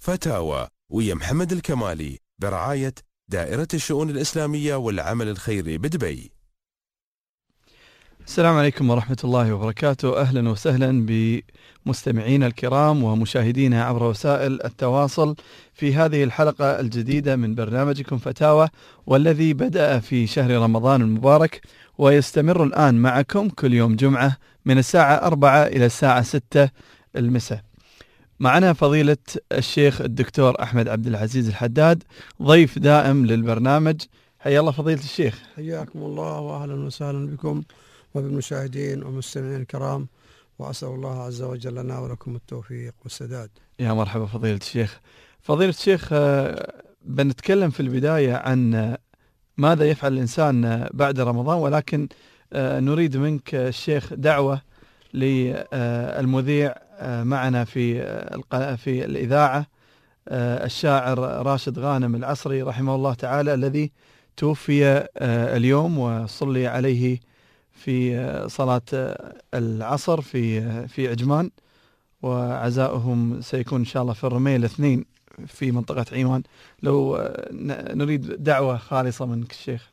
فتاوى ويا محمد الكمالي برعاية دائرة الشؤون الإسلامية والعمل الخيري بدبي. السلام عليكم ورحمة الله وبركاته. أهلا وسهلا بمستمعينا الكرام ومشاهدينا عبر وسائل التواصل في هذه الحلقة الجديدة من برنامجكم فتاوى، والذي بدأ في شهر رمضان المبارك ويستمر الآن معكم كل يوم جمعة من الساعة 4 إلى الساعة 6 المساء. معنا فضيلة الشيخ الدكتور أحمد عبد العزيز الحداد، ضيف دائم للبرنامج. حيا الله فضيلة الشيخ. حياكم الله وأهلا وسهلا بكم وبالمشاهدين والمستمعين الكرام، وأسأل الله عز وجل لنا ولكم التوفيق والسداد. يا مرحبا فضيلة الشيخ. فضيلة الشيخ، بنتكلم في البداية عن ماذا يفعل الإنسان بعد رمضان، ولكن نريد منك الشيخ دعوة للمذيع معنا في الإذاعة، الشاعر راشد غانم العصري رحمه الله تعالى، الذي توفي اليوم وصلي عليه في صلاة العصر في عجمان، وعزاؤهم سيكون إن شاء الله في الرمية الاثنين في منطقة عيوان. لو نريد دعوة خالصة منك الشيخ.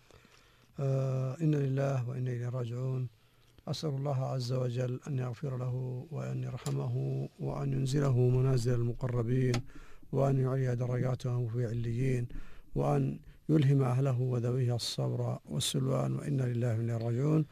إنا لله وإنا إليه راجعون. أسأل الله عز وجل أن يغفر له وأن يرحمه وأن ينزله منازل المقربين، وأن يعلي درجاته في عليين، وأن يلهم أهله وذويه الصبر والسلوان، وإنا لله وإنا إليه راجعون.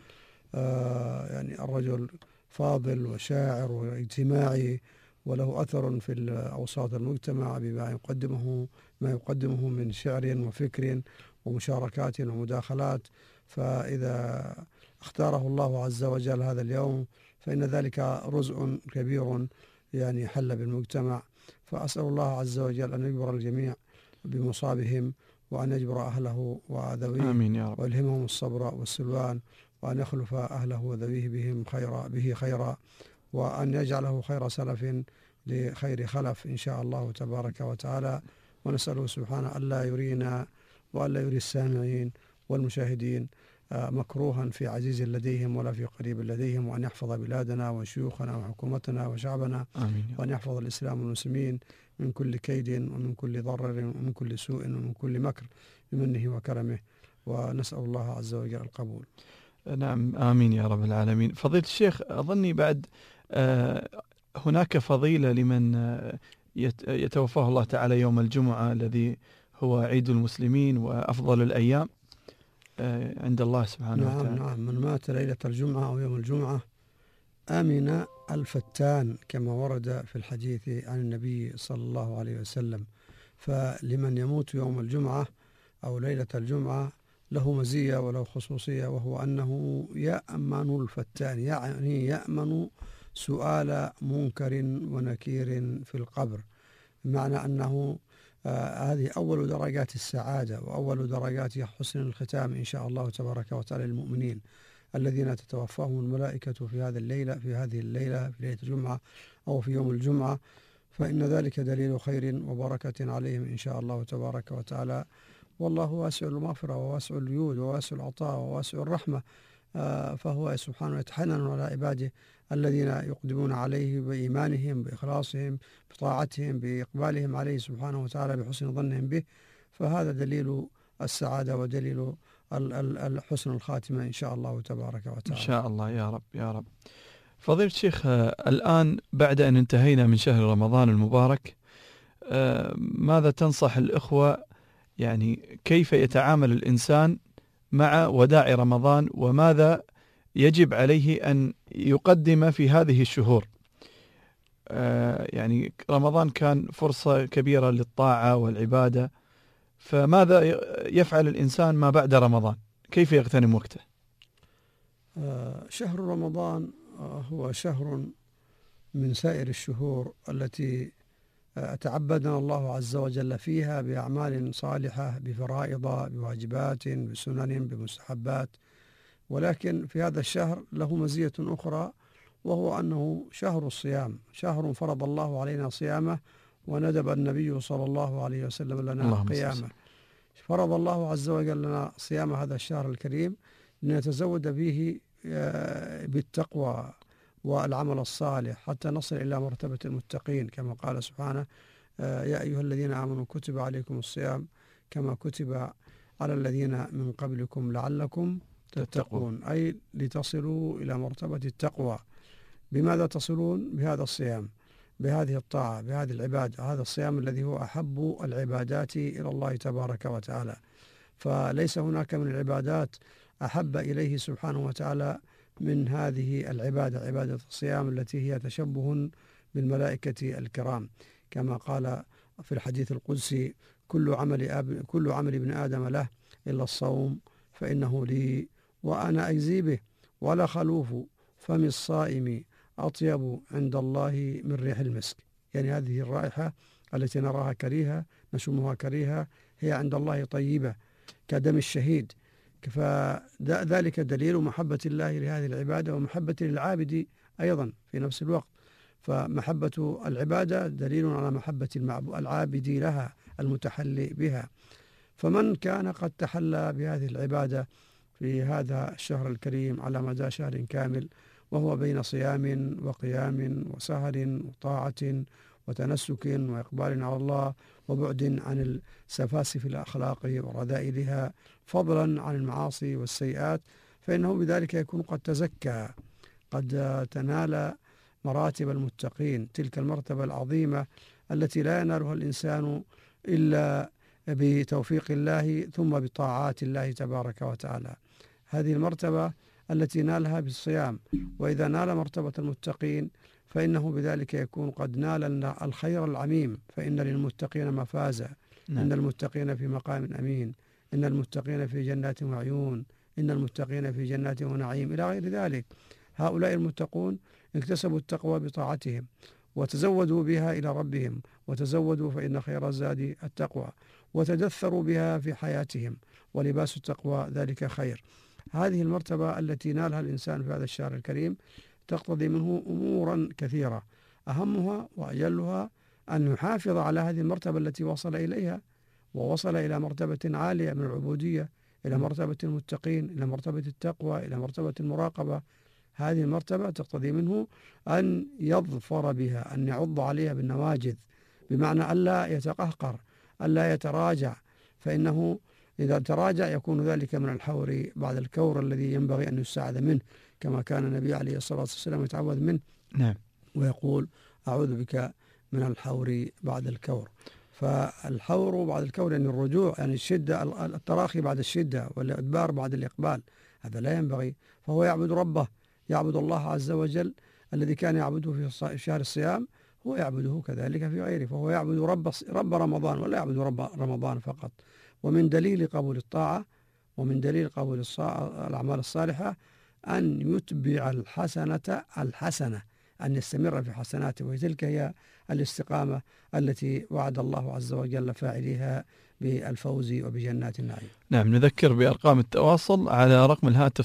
يعني الرجل فاضل وشاعر واجتماعي، وله أثر في أوساط المجتمع بما يقدمه من شعر وفكر ومشاركات ومداخلات. فإذا اختاره الله عز وجل هذا اليوم فإن ذلك رزء كبير يعني حل بالمجتمع. فأسأل الله عز وجل أن يجبر الجميع بمصابهم، وأن يجبر أهله وذويه، آمين يا رب. ويلهمهم الصبر والسلوان، وأن يخلف أهله وذويه به خيرا، وأن يجعله خير سلف لخير خلف إن شاء الله تبارك وتعالى. ونسأله سبحانه ألا يرينا وألا يري السامعين والمشاهدين مكروها في عزيز لديهم ولا في قريب لديهم، وأن يحفظ بلادنا وشيوخنا وحكومتنا وشعبنا، وأن يحفظ الإسلام والمسلمين من كل كيد ومن كل ضرر ومن كل سوء ومن كل مكر بمنه وكرمه، ونسأل الله عز وجل القبول. نعم آمين يا رب العالمين. فضيلة الشيخ، أظني بعد هناك فضيلة لمن يتوفاه الله تعالى يوم الجمعة، الذي هو عيد المسلمين وأفضل الأيام عند الله سبحانه وتعالى. نعم، من مات ليلة الجمعة أو يوم الجمعة آمن الفتان، كما ورد في الحديث عن النبي صلى الله عليه وسلم. فلمن يموت يوم الجمعة أو ليلة الجمعة له مزية وله خصوصية، وهو أنه يأمن الفتان، يعني يأمن سؤال منكر ونكير في القبر، بمعنى أنه هذه أول درجات السعادة وأول درجات حسن الختام إن شاء الله تبارك وتعالى للمؤمنين الذين تتوفاهم الملائكة في هذه الليلة في ليلة الجمعة أو في يوم الجمعة. فإن ذلك دليل خير وبركة عليهم إن شاء الله تبارك وتعالى. والله واسع المغفرة وواسع الجود وواسع العطاء وواسع الرحمة، فهو سبحانه يتحنن على عباده الذين يقدمون عليه بإيمانهم بإخلاصهم بطاعتهم بإقبالهم عليه سبحانه وتعالى بحسن ظنهم به. فهذا دليل السعادة ودليل حسن الخاتمة إن شاء الله تبارك وتعالى. إن شاء الله يا رب يا رب. فضيلة الشيخ، الآن بعد أن انتهينا من شهر رمضان المبارك، ماذا تنصح الإخوة، يعني كيف يتعامل الإنسان مع وداع رمضان، وماذا يجب عليه أن يقدم في هذه الشهور؟ يعني رمضان كان فرصة كبيرة للطاعة والعبادة، فماذا يفعل الإنسان ما بعد رمضان؟ كيف يغتنم وقته؟ شهر رمضان هو شهر من سائر الشهور التي تعبدنا الله عز وجل فيها بأعمال صالحة، بفرائض، بواجبات، بسنن، بمستحبات. ولكن في هذا الشهر له مزية أخرى، وهو أنه شهر الصيام، شهر فرض الله علينا صيامه وندب النبي صلى الله عليه وسلم لنا قيامه. فرض الله عز وجل لنا صيام هذا الشهر الكريم لنتزود به بالتقوى والعمل الصالح حتى نصل إلى مرتبة المتقين، كما قال سبحانه يا أيها الذين آمنوا كتب عليكم الصيام كما كتب على الذين من قبلكم لعلكم تتقون، أي لتصلوا إلى مرتبة التقوى. بماذا تصلون؟ بهذا الصيام، بهذه الطاعة، بهذه العبادة، هذا الصيام الذي هو أحب العبادات إلى الله تبارك وتعالى. فليس هناك من العبادات أحب إليه سبحانه وتعالى من هذه العبادة، عبادة الصيام التي هي تشبه بالملائكة الكرام، كما قال في الحديث القدسي: كل عمل ابن آدم له إلا الصوم فإنه لي وأنا أجزي به، ولا خلوف فم الصائم أطيب عند الله من ريح المسك. يعني هذه الرائحة التي نراها كريهة، نشمها كريهة، هي عند الله طيبة كدم الشهيد. فذلك دليل محبة الله لهذه العبادة ومحبة للعابد أيضا في نفس الوقت. فمحبة العبادة دليل على محبة العابد لها المتحلي بها. فمن كان قد تحلى بهذه العبادة في هذا الشهر الكريم على مدى شهر كامل، وهو بين صيام وقيام وسهر وطاعة وتنسك وإقبال على الله وبعد عن السفاسف الأخلاق ورذائلها، فضلا عن المعاصي والسيئات، فإنه بذلك يكون قد تزكى، قد تنال مراتب المتقين، تلك المرتبة العظيمة التي لا ينالها الإنسان إلا بتوفيق الله ثم بطاعات الله تبارك وتعالى. هذه المرتبة التي نالها بالصيام، وإذا نال مرتبة المتقين فإنه بذلك يكون قد نال الخير العميم، فإن للمتقين مفازا. إن المتقين في مقام أمين، إن المتقين في جنات وعيون، إن المتقين في جنات ونعيم، إلى غير ذلك. هؤلاء المتقون اكتسبوا التقوى بطاعتهم وتزودوا بها إلى ربهم، وتزودوا فإن خير الزاد التقوى، وتدثروا بها في حياتهم، ولباس التقوى ذلك خير. هذه المرتبة التي نالها الإنسان في هذا الشهر الكريم تقتضي منه أمورا كثيرة، أهمها وأجلها أن يحافظ على هذه المرتبة التي وصل إليها، ووصل إلى مرتبة عالية من العبودية، إلى مرتبة المتقين، إلى مرتبة التقوى، إلى مرتبة المراقبة. هذه المرتبة تقتضي منه أن يظفر بها، أن يعض عليها بالنواجذ، بمعنى ألا يتقهقر، ألا يتراجع، فإنه إذا تراجع يكون ذلك من الحور بعد الكور الذي ينبغي أن يستعاذ منه، كما كان النبي عليه الصلاة والسلام يتعوذ منه. نعم. ويقول: أعوذ بك من الحور بعد الكور. فالحور بعد الكور يعني الرجوع، يعني الشدة، التراخي بعد الشدة، والإدبار بعد الإقبال، هذا لا ينبغي. فهو يعبد ربه، يعبد الله عز وجل الذي كان يعبده في شهر الصيام، هو يعبده كذلك في غيره، فهو يعبد رب رمضان ولا يعبد رب رمضان فقط. ومن دليل قبول الطاعة ومن دليل قبول الأعمال الصالحة أن يتبع الحسنة، أن يستمر في حسناته، وتلك هي الاستقامة التي وعد الله عز وجل فاعليها بالفوز وبجنات النعيم. نعم، نذكر بأرقام التواصل على رقم الهاتف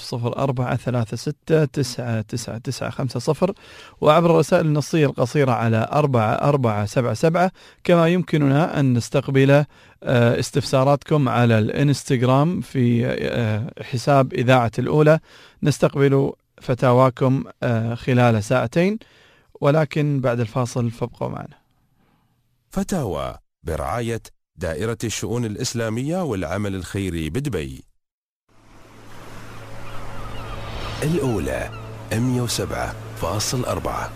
0436999950، وعبر الرسائل النصية القصيرة على 4477. كما يمكننا أن نستقبل استفساراتكم على الانستغرام في حساب إذاعة الأولى، نستقبل فتاواكم خلال ساعتين، ولكن بعد الفاصل فابقوا معنا. فتاوى برعاية دائرة الشؤون الإسلامية والعمل الخيري بدبي. الأولى 107.4.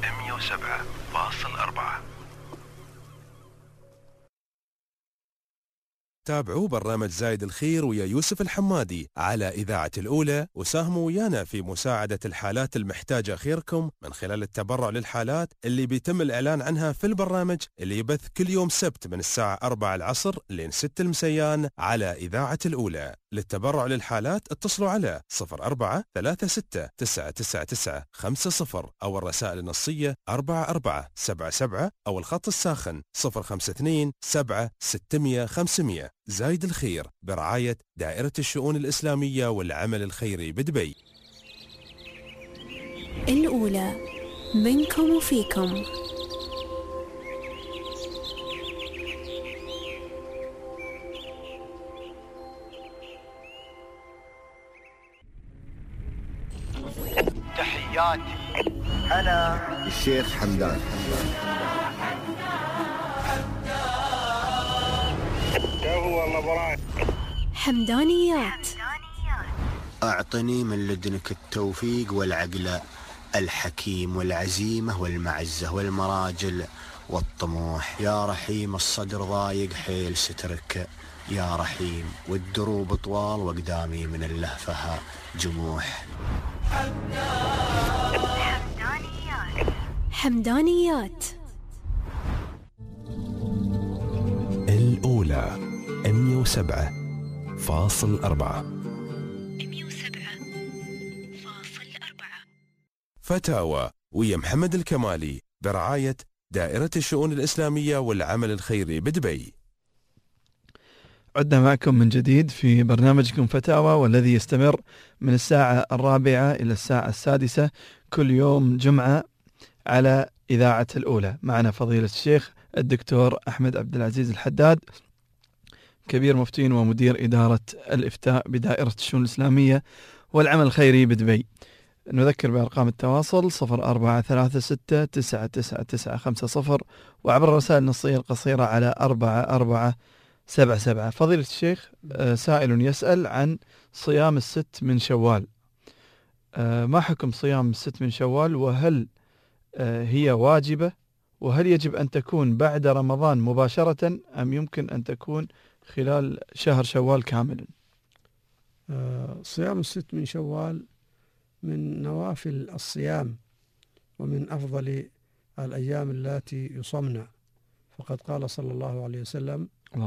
تابعوا برنامج زايد الخير ويا يوسف الحمادي على إذاعة الأولى، وساهموا ويانا في مساعدة الحالات المحتاجة خيركم من خلال التبرع للحالات اللي بيتم الإعلان عنها في البرنامج اللي يبث كل يوم سبت من الساعة 4 العصر لين 6 المسيان على إذاعة الأولى. للتبرع للحالات اتصلوا على 0436999950 أو الرسائل النصية 4477 أو الخط الساخن 052-7-600-500. زايد الخير برعاية دائرة الشؤون الإسلامية والعمل الخيري بدبي. الأولى منكم وفيكم. تحياتي أنا الشيخ حمدان. والله براي. حمدانيات. أعطني من لدنك التوفيق والعقل الحكيم والعزيمة والمعزة والمراجل والطموح. يا رحيم الصدر ضايق حيل سترك يا رحيم، والدروب طوال وقدامي من اللهفة جموح. حمدانيات. الأولى 107.4 فتاوى ويا محمد الكمالي برعاية دائرة الشؤون الإسلامية والعمل الخيري بدبي. عدنا معكم من جديد في برنامجكم فتاوى، والذي يستمر من الساعة 4 إلى الساعة 6 كل يوم جمعة على إذاعة الأولى. معنا فضيلة الشيخ الدكتور أحمد عبد العزيز الحداد، كبير مفتين ومدير إدارة الإفتاء بدائرة الشؤون الإسلامية والعمل الخيري بدبي. نذكر بأرقام التواصل 0436999950 وعبر الرسائل النصية القصيرة على 4477. فضيلة الشيخ، سائل يسأل عن صيام الست من شوال. ما حكم صيام الست من شوال، وهل هي واجبة، وهل يجب أن تكون بعد رمضان مباشرة أم يمكن أن تكون خلال شهر شوال كاملا؟ صيام الست من شوال من نوافل الصيام ومن أفضل الأيام التي يصمنا، فقد قال صلى الله عليه وسلم: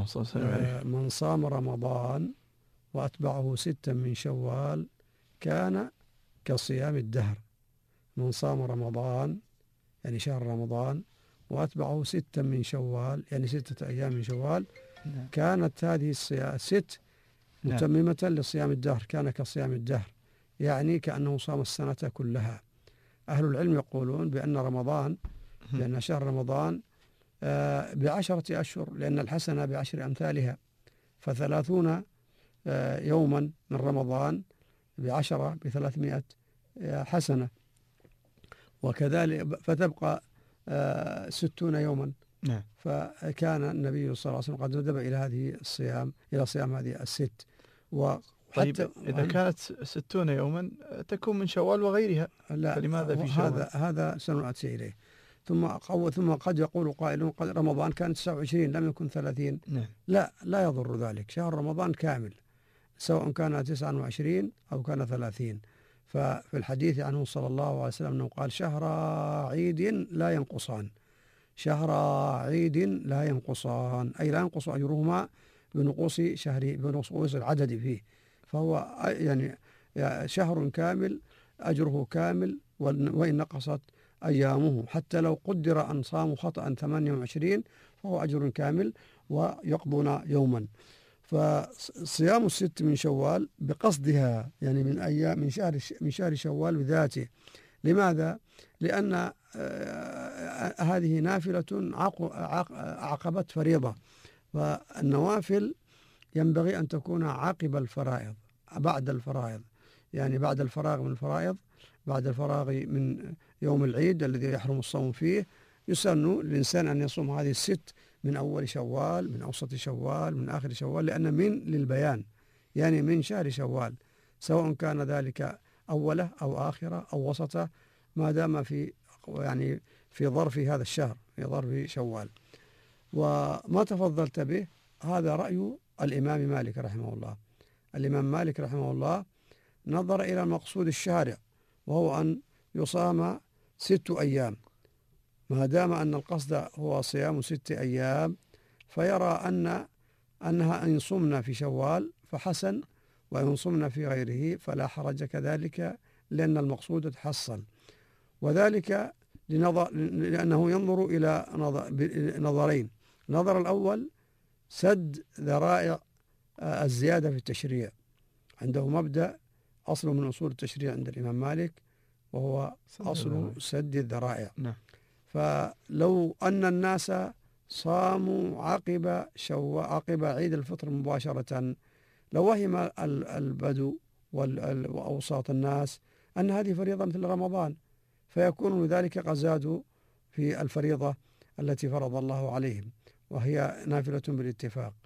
من صام رمضان وأتبعه 6 من شوال كان كصيام الدهر. من صام رمضان يعني شهر رمضان وأتبعه 6 من شوال يعني 6 أيام من شوال كانت هذه الست متممة لصيام الدهر، كان كصيام الدهر، يعني كأنه صام السنة كلها. أهل العلم يقولون بأن رمضان، لأن شهر رمضان ب10 أشهر، لأن الحسنة ب10 أمثالها، ف30 يوما من رمضان ب10 ب300 حسنة، وكذلك فتبقى 60 يوما. فكان النبي صلى الله عليه وسلم قد ندب إلى هذه الصيام، إلى صيام هذه الست. طيب إذا كانت 60 يوما تكون من شوال وغيرها، لا، فلماذا في شوال؟ هذا سنأتي إليه. ثم قد يقول قائل قد رمضان كان 29 لم يكن 30. لا يضر ذلك، شهر رمضان كامل سواء كان 29 أو كان 30. ففي الحديث عنه صلى الله عليه وسلم أنه قال: شهر عيد لا ينقصان، شهر عيد لا ينقصان، أي لا ينقص أجرهما بنقوص العدد فيه. فهو يعني شهر كامل أجره كامل، وإن نقصت أيامه، حتى لو قدر أن صاموا خطأ 28 فهو أجر كامل ويقضون يوما. فصيام الست من شوال بقصدها يعني من أيام من شهر شوال بذاته. لماذا؟ لأن هذه نافلة عقبت فريضة، والنوافل ينبغي أن تكون عقب الفرائض، بعد الفرائض، يعني بعد الفراغ من الفرائض، بعد الفراغ من يوم العيد الذي يحرم الصوم فيه، يسن للإنسان أن يصوم هذه الست من أول شوال، من أوسط شوال، من آخر شوال، لأن من للبيان، يعني من شهر شوال، سواء كان ذلك أوله أو آخره أو وسطه، ما دام في ظرف هذا الشهر، في ظرف شوال. وما تفضلت به هذا رأي الإمام مالك رحمه الله. الإمام مالك رحمه الله نظر إلى مقصود الشارع، وهو أن يصام 6 أيام، ما دام أن القصد هو صيام 6 أيام، فيرى أنها إن صمنا في شوال فحسن، وإن صمنا في غيره فلا حرج كذلك، لأن المقصود تحصل. وذلك لأنه ينظر إلى نظرين: النظر الأول سد ذرائع الزيادة في التشريع، عنده مبدأ أصل من أصول التشريع عند الإمام مالك، وهو أصل سد الذرائع. فلو أن الناس صاموا عقب عيد الفطر مباشرة، لوهم البدو وأوساط الناس أن هذه فريضة مثل رمضان، فيكون ذلك قد زادوا في الفريضة التي فرض الله عليهم، وهي نافلة بالاتفاق.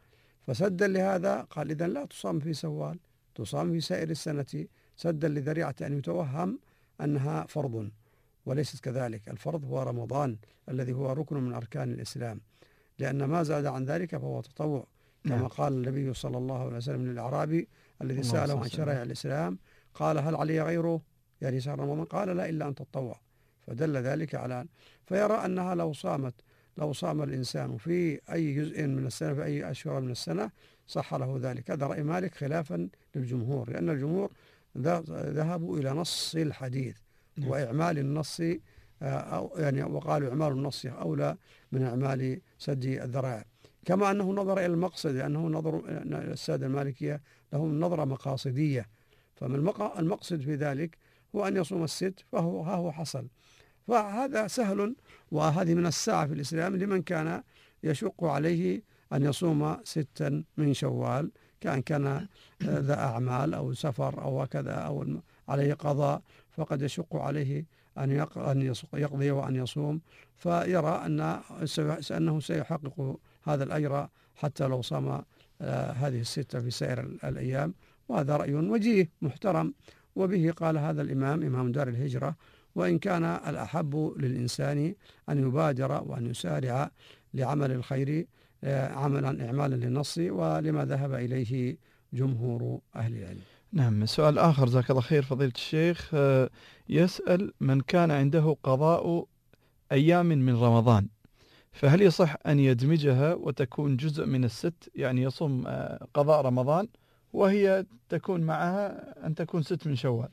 فسدا لهذا قال إذن لا تصام في سوال، تصام في سائر السنة، سدا لذريعة أن يتوهم أنها فرض، وليست كذلك. الفرض هو رمضان الذي هو ركن من أركان الإسلام، لأن ما زاد عن ذلك فهو تطوع، كما قال النبي صلى الله عليه وسلم للأعرابي الذي سأله عن شرائع الإسلام، قال هل علي غيره يعني شهر رمضان؟ قال لا إلا أن تطوع. فدل ذلك على فيرى أنها لو صام الإنسان في أي جزء من السنة في أي أشهر من السنة صح له ذلك. هذا رأي مالك خلافا للجمهور، لأن الجمهور ذهبوا إلى نص الحديث وإعمال النص، أو يعني وقالوا إعمال النص أولى من إعمال سد الذرائع، كما أنه نظر إلى المقصد، لأنه نظر السادة المالكية لهم نظرة مقاصدية، فالمقصد في ذلك هو أن يصوم الست، فهو حصل. فهذا سهل، وهذه من الساعة في الإسلام لمن كان يشق عليه أن يصوم 6 من شوال، كان ذا أعمال أو سفر أو كذا أو عليه قضاء، فقد يشق عليه أن يقضي وأن يصوم، فيرى أنه سيحقق هذا الأجر حتى لو صام هذه 6 في سائر الأيام. وهذا رأي وجيه محترم، وبه قال هذا الإمام إمام دار الهجرة، وإن كان الأحب للإنسان أن يبادر وأن يسارع لعمل الخير إعمالا للنص، ولما ذهب إليه جمهور أهل العلم. نعم. سؤال آخر جزاك الله خير فضيلة الشيخ، يسأل من كان عنده قضاء أيام من رمضان، فهل يصح أن يدمجها وتكون جزء من ال6، يعني يصوم قضاء رمضان وهي تكون معها أن تكون 6 من شوال؟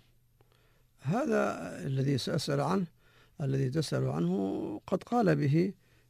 هذا الذي تسأل عنه قد قال به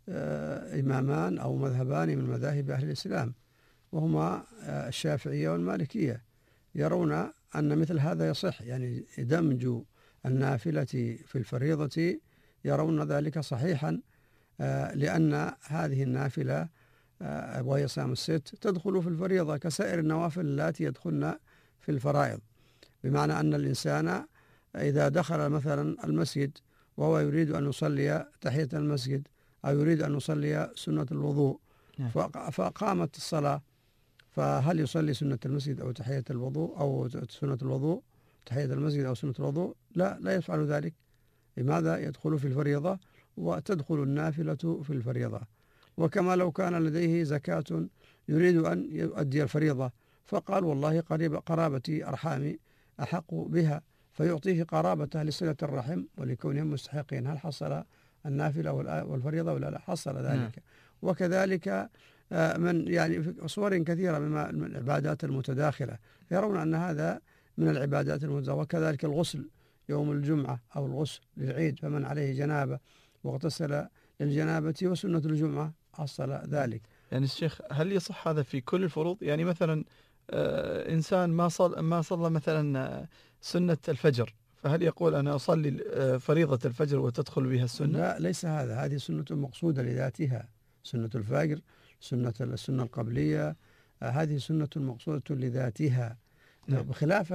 إمامان أو مذهبان من مذاهب أهل الإسلام، وهما الشافعية والمالكية، يرون أن مثل هذا يصح، يعني دمج النافلة في الفريضة، يرون ذلك صحيحا، لأن هذه النافلة وهي صيام الست تدخل في الفريضة كسائر النوافل التي يدخلن في الفرائض، بمعنى أن الإنسان إذا دخل مثلا المسجد وهو يريد أن يصلي تحية المسجد أو يريد أن يصلي سنة الوضوء فقامت الصلاة، فهل يصلي سنة المسجد أو تحية الوضوء أو سنة الوضوء، تحية المسجد أو سنة الوضوء؟ لا يفعل ذلك. لماذا؟ يدخل في الفريضة وتدخل النافلة في الفريضة. وكما لو كان لديه زكاة يريد أن يؤدي الفريضة، فقال والله قرابتي أرحامي أحق بها، فيعطيه قرابته لصلة الرحم ولكونهم مستحقين. هل حصل النافلة والفريضة ولا لا؟ حصل ذلك. وكذلك من يعني في صور كثيرة من العبادات المتداخلة يرون أن هذا من العبادات المتداخلة. وكذلك الغسل يوم الجمعة أو الغسل للعيد، فمن عليه جنابة واغتسل للجنابة وسنة الجمعة حصل ذلك. يعني الشيخ هل يصح هذا في كل الفروض؟ يعني مثلا إنسان ما صلى مثلا سنة الفجر، فهل يقول أنا أصلي فريضة الفجر وتدخل بها السنة؟ لا، ليس هذا، هذه سنة مقصودة لذاتها، سنة الفجر، السنة القبلية، هذه سنة مقصودة لذاتها. بخلاف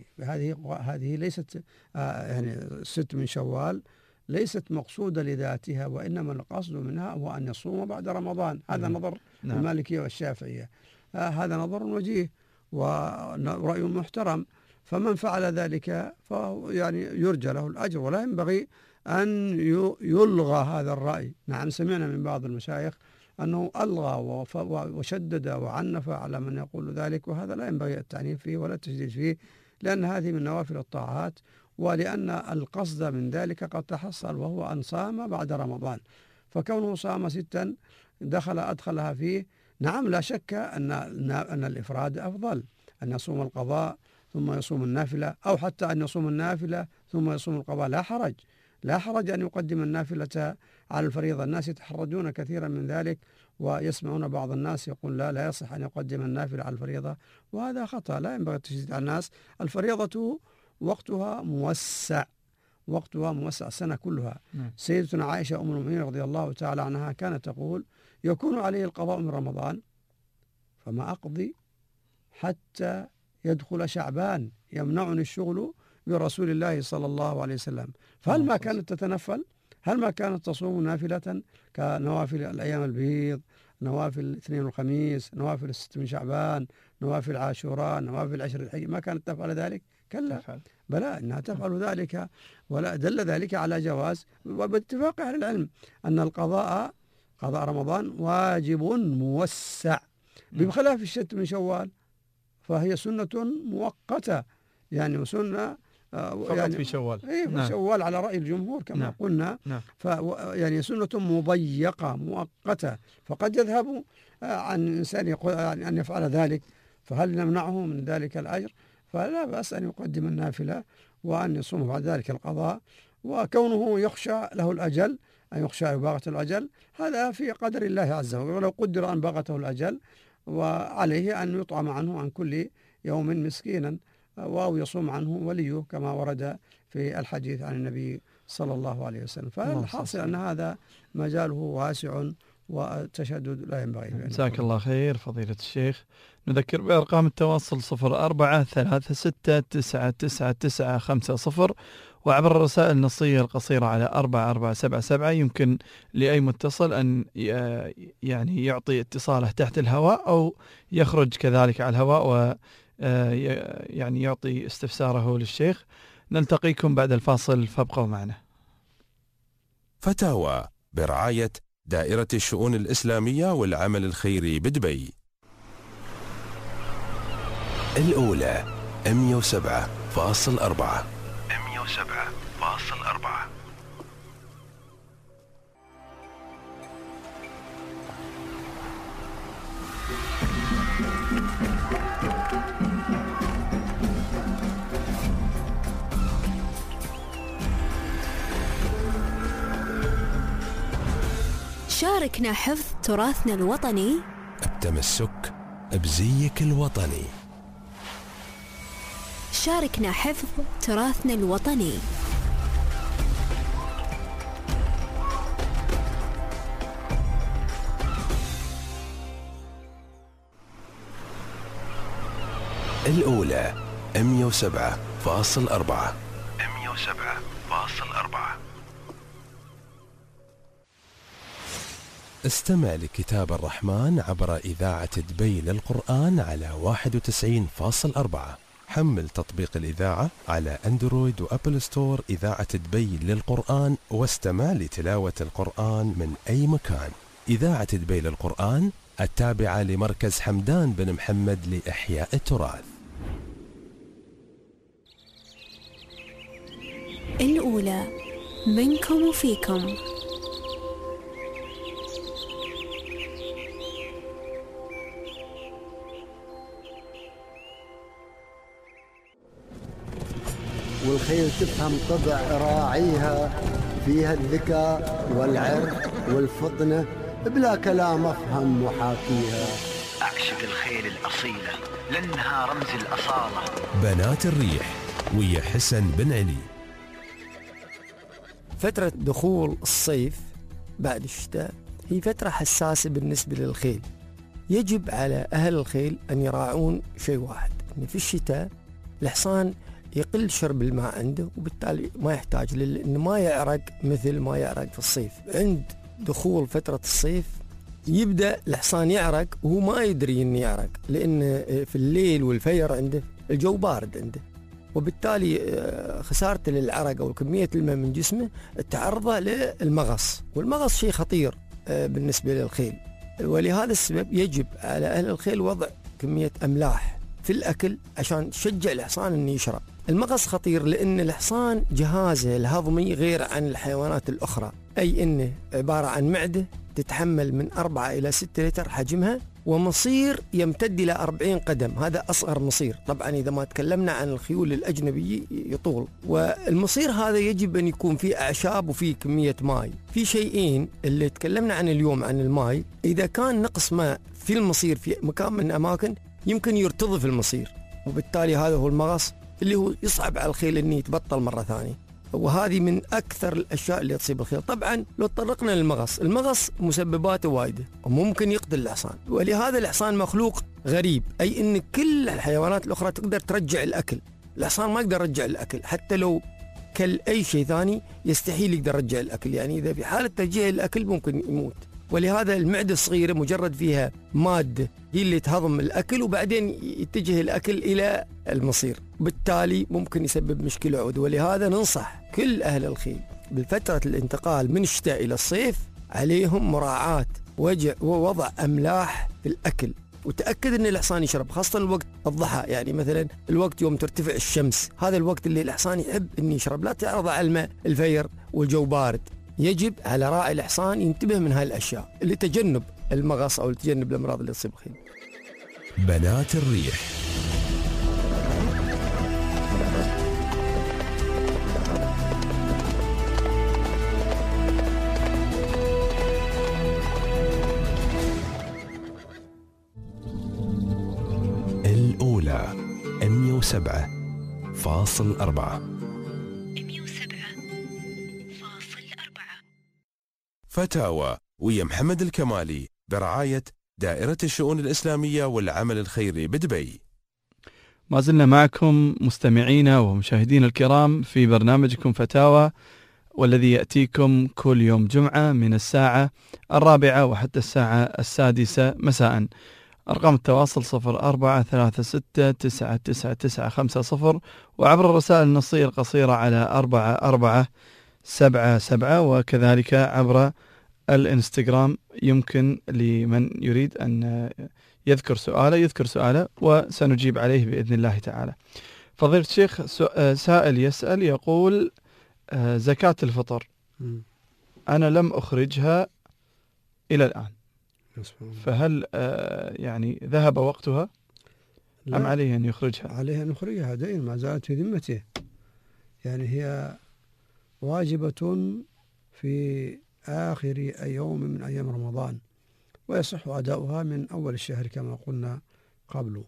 هذه ليست يعني 6 من شوال ليست مقصودة لذاتها، وإنما القصد منها هو أن يصوم بعد رمضان. هذا نظر المالكية والشافعية، هذا نظر وجيه ورأي محترم. فمن فعل ذلك فهو يعني يرجى له الأجر، ولا ينبغي أن يلغى هذا الرأي. نعم، سمعنا من بعض المشايخ أنه ألغى وشدد وعنف على من يقول ذلك، وهذا لا ينبغي التعنيف فيه ولا التشديد فيه، لأن هذه من نوافل الطاعات، ولأن القصد من ذلك قد تحصل، وهو أن صام بعد رمضان. فكونه صام 6 أدخلها فيه. نعم، لا شك أن الإفراد أفضل، أن يصوم القضاء ثم يصوم النافلة، أو حتى أن يصوم النافلة ثم يصوم القضاء، لا حرج أن يقدم النافلة على الفريضة. الناس يتحرجون كثيرا من ذلك، ويسمعون بعض الناس يقول لا يصح أن يقدم النافلة على الفريضة، وهذا خطأ، لا ينبغي التشديد على الناس. الفريضة وقتها موسع السنة كلها. سيدتنا عائشة أم المؤمنين رضي الله تعالى عنها كانت تقول يكون عليه القضاء من رمضان فما أقضي حتى يدخل شعبان يمنعني الشغل برسول الله صلى الله عليه وسلم. فهل ما كانت تتنفل؟ هل ما كانت تصوم نافلة كنوافل الأيام البيض نوافل الاثنين والخميس، نوافل الست من شعبان، نوافل عاشوراء، نوافل 10 الحج، ما كانت تفعل ذلك؟ كلا، بلى إنها تفعل ذلك، ولا دل ذلك على جواز، وباتفاق أهل العلم أن قضاء رمضان واجب موسع، بخلاف الست من شوال فهي سنة مؤقتة، يعني سنة فقط يعني في شوال. في شوال على رأي الجمهور كما قلنا. يعني سنة مضيقة مؤقتة، فقد يذهب عن الإنسان أن يفعل ذلك، فهل نمنعه من ذلك الأجر؟ فلا بأس أن يقدم النافلة وأن يصوم بعد ذلك القضاء، وكونه يخشى له الأجل، أن يخشى إباغة الأجل، هذا في قدر الله عز وجل، ولو قدر أن باغته الأجل وعليه أن يطعم عنه عن كل يوم مسكينا، أو يصوم عنه وليه كما ورد في الحديث عن النبي صلى الله عليه وسلم. فالحاصل أن هذا مجاله واسع والتشدد لا ينبغي. جزاك الله خير فضيلة الشيخ. نذكر بأرقام التواصل 04-36999950، وعبر الرسائل النصية القصيرة على 4477. يمكن لأي متصل أن يعني يعطي اتصاله تحت الهواء أو يخرج كذلك على الهواء و يعني يعطي استفساره للشيخ. نلتقيكم بعد الفاصل فابقوا معنا. فتاوى برعاية دائرة الشؤون الإسلامية والعمل الخيري بدبي. الأولى 107.4. شاركنا حفظ تراثنا الوطني التمسك بزيك الوطني. شاركنا حفظ تراثنا الوطني. الأولى 107.4. استمع لكتاب الرحمن عبر إذاعة دبي للقرآن على 91.4. حمل تطبيق الإذاعة على أندرويد وأبل ستور إذاعة دبي للقرآن، واستمع لتلاوة القرآن من أي مكان. إذاعة دبي للقرآن التابعة لمركز حمدان بن محمد لإحياء التراث. الأولى منكم وفيكم. والخيل تفهم طبع راعيها، فيها الذكاء والعرق والفطنة، بلا كلام أفهم محاكيها. أعشق الخيل الأصيلة لأنها رمز الأصالة. بنات الريح ويا حسن بن علي. فترة دخول الصيف بعد الشتاء هي فترة حساسة بالنسبة للخيل. يجب على أهل الخيل أن يراعون شيء واحد، أن في الشتاء الحصان يقل شرب الماء عنده، وبالتالي ما يحتاج لأنه ما يعرق مثل ما يعرق في الصيف. عند دخول فترة الصيف يبدأ الحصان يعرق وهو ما يدري أنه يعرق، لأن في الليل والفجر عنده الجو بارد عنده، وبالتالي خسارته للعرق أو كمية الماء من جسمه تعرضه للمغص، والمغص شيء خطير بالنسبة للخيل. ولهذا السبب يجب على أهل الخيل وضع كمية أملاح في الأكل عشان تشجع الحصان أنه يشرب. المغص خطير لأن الحصان جهازه الهضمي غير عن الحيوانات الأخرى، أي أنه عبارة عن معدة تتحمل من 4 إلى 6 لتر حجمها، ومصير يمتد إلى 40 قدم، هذا أصغر مصير. طبعا إذا ما تكلمنا عن الخيول الأجنبية يطول، والمصير هذا يجب أن يكون فيه أعشاب وفيه كمية ماء. في شيئين اللي تكلمنا عن اليوم عن الماء، إذا كان نقص ماء في المصير في مكان من الأماكن يمكن يرتضف المصير، وبالتالي هذا هو المغص اللي هو يصعب على الخيل أن يتبطل مرة ثانية، وهذه من أكثر الأشياء اللي تصيب الخيل. طبعا لو تطرقنا للمغص، المغص مسبباته وايدة وممكن يقتل الحصان، ولهذا الحصان مخلوق غريب، أي أن كل الحيوانات الأخرى تقدر ترجع الأكل، الحصان ما يقدر يرجع الأكل، حتى لو كل أي شيء ثاني يستحيل يقدر يرجع الأكل، يعني إذا في حالة ترجيع الأكل ممكن يموت. ولهذا المعدة الصغيرة مجرد فيها مادة هي اللي تهضم الأكل وبعدين يتجه الأكل إلى المصير، بالتالي ممكن يسبب مشكلة عود. ولهذا ننصح كل أهل الخيل بالفترة الانتقال من الشتاء إلى الصيف عليهم مراعاة ووضع أملاح في الأكل، وتأكد أن الحصان يشرب، خاصة الوقت الضحى، يعني مثلا الوقت يوم ترتفع الشمس، هذا الوقت اللي الحصان يحب أن يشرب. لا تعرض على الماء الفير والجو بارد. يجب على راعي الحصان ينتبه من هاي الأشياء لتجنب المغص أو لتجنب الأمراض اللي تصيب الخيل. بنات الريح. الأولى 107.4. فتاوى ويا محمد الكمالي برعاية دائرة الشؤون الإسلامية والعمل الخيري بدبي. ما زلنا معكم مستمعينا ومشاهدينا الكرام في برنامجكم فتاوى، والذي يأتيكم كل يوم جمعة من الساعة 4 وحتى الساعة 6 مساء. أرقام التواصل 0436999950 وعبر الرسائل النصية القصيرة على 4477، وكذلك عبر الانستغرام. يمكن لمن يريد أن يذكر سؤاله وسنجيب عليه بإذن الله تعالى. فضيلة الشيخ، سائل يسأل يقول: زكاة الفطر أنا لم أخرجها إلى الآن، فهل يعني ذهب وقتها أم عليه أن يخرجها؟ عليه أن يخرجها دين، ما زالت في ذمته، يعني هي واجبة في آخر يوم من أيام رمضان، ويصح أداؤها من أول الشهر كما قلنا قبل.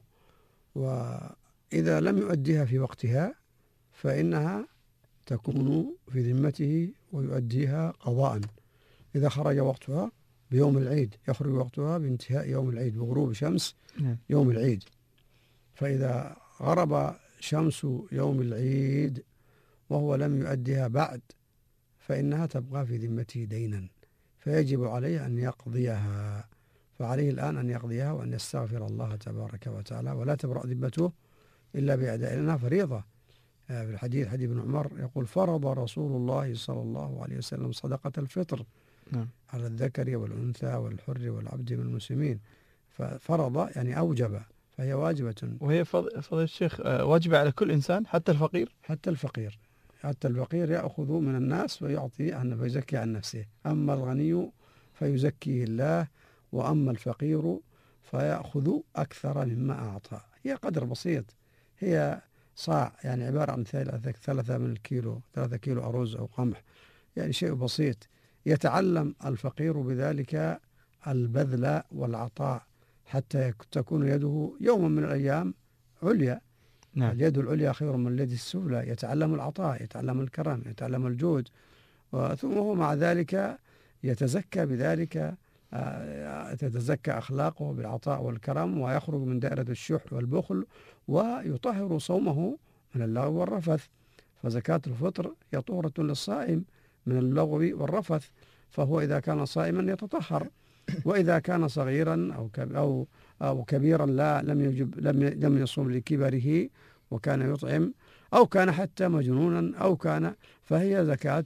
وإذا لم يؤديها في وقتها فإنها تكون في ذمته ويؤديها قضاء. إذا خرج وقتها بيوم العيد يخرج وقتها بانتهاء يوم العيد بغروب شمس يوم العيد، فإذا غرب شمس يوم العيد وهو لم يؤديها بعد فإنها تبقى في ذمته دينا، فيجب عليه أن يقضيها. فعليه الآن أن يقضيها وأن يستغفر الله تبارك وتعالى، ولا تبرأ ذمته إلا بأداء، لأنها فريضة. في الحديث حديث ابن عمر يقول: فرض رسول الله صلى الله عليه وسلم صدقة الفطر على الذكر والأنثى والحر والعبد من المسلمين. ففرض يعني أوجب، فهي واجبة. وهي فضيلة الشيخ واجبة على كل إنسان، حتى الفقير؟ حتى الفقير يأخذ من الناس ويعطي عنه فيزكي عن نفسه. أما الغني فيزكيه الله، وأما الفقير فيأخذ أكثر مما أعطى. هي قدر بسيط، هي صاع، يعني عبارة عن 3 من الكيلو، 3 كيلو أرز أو قمح، يعني شيء بسيط. يتعلم الفقير بذلك البذل والعطاء حتى تكون يده يوما من الأيام عليا. اليد العليا خير من اليد السفلى. يتعلم العطاء، يتعلم الكرم، يتعلم الجود، ثم هو مع ذلك يتزكى بذلك، تتزكى أخلاقه بالعطاء والكرم، ويخرج من دائرة الشح والبخل، ويطهر صومه من اللغو والرفث. فزكاة الفطر هي طهرة للصائم من اللغو والرفث، فهو إذا كان صائما يتطهر، وإذا كان صغيرا أو كبيرا لم يصوم لكبره وكان يطعم، أو كان حتى مجنونا، أو كان، فهي زكاة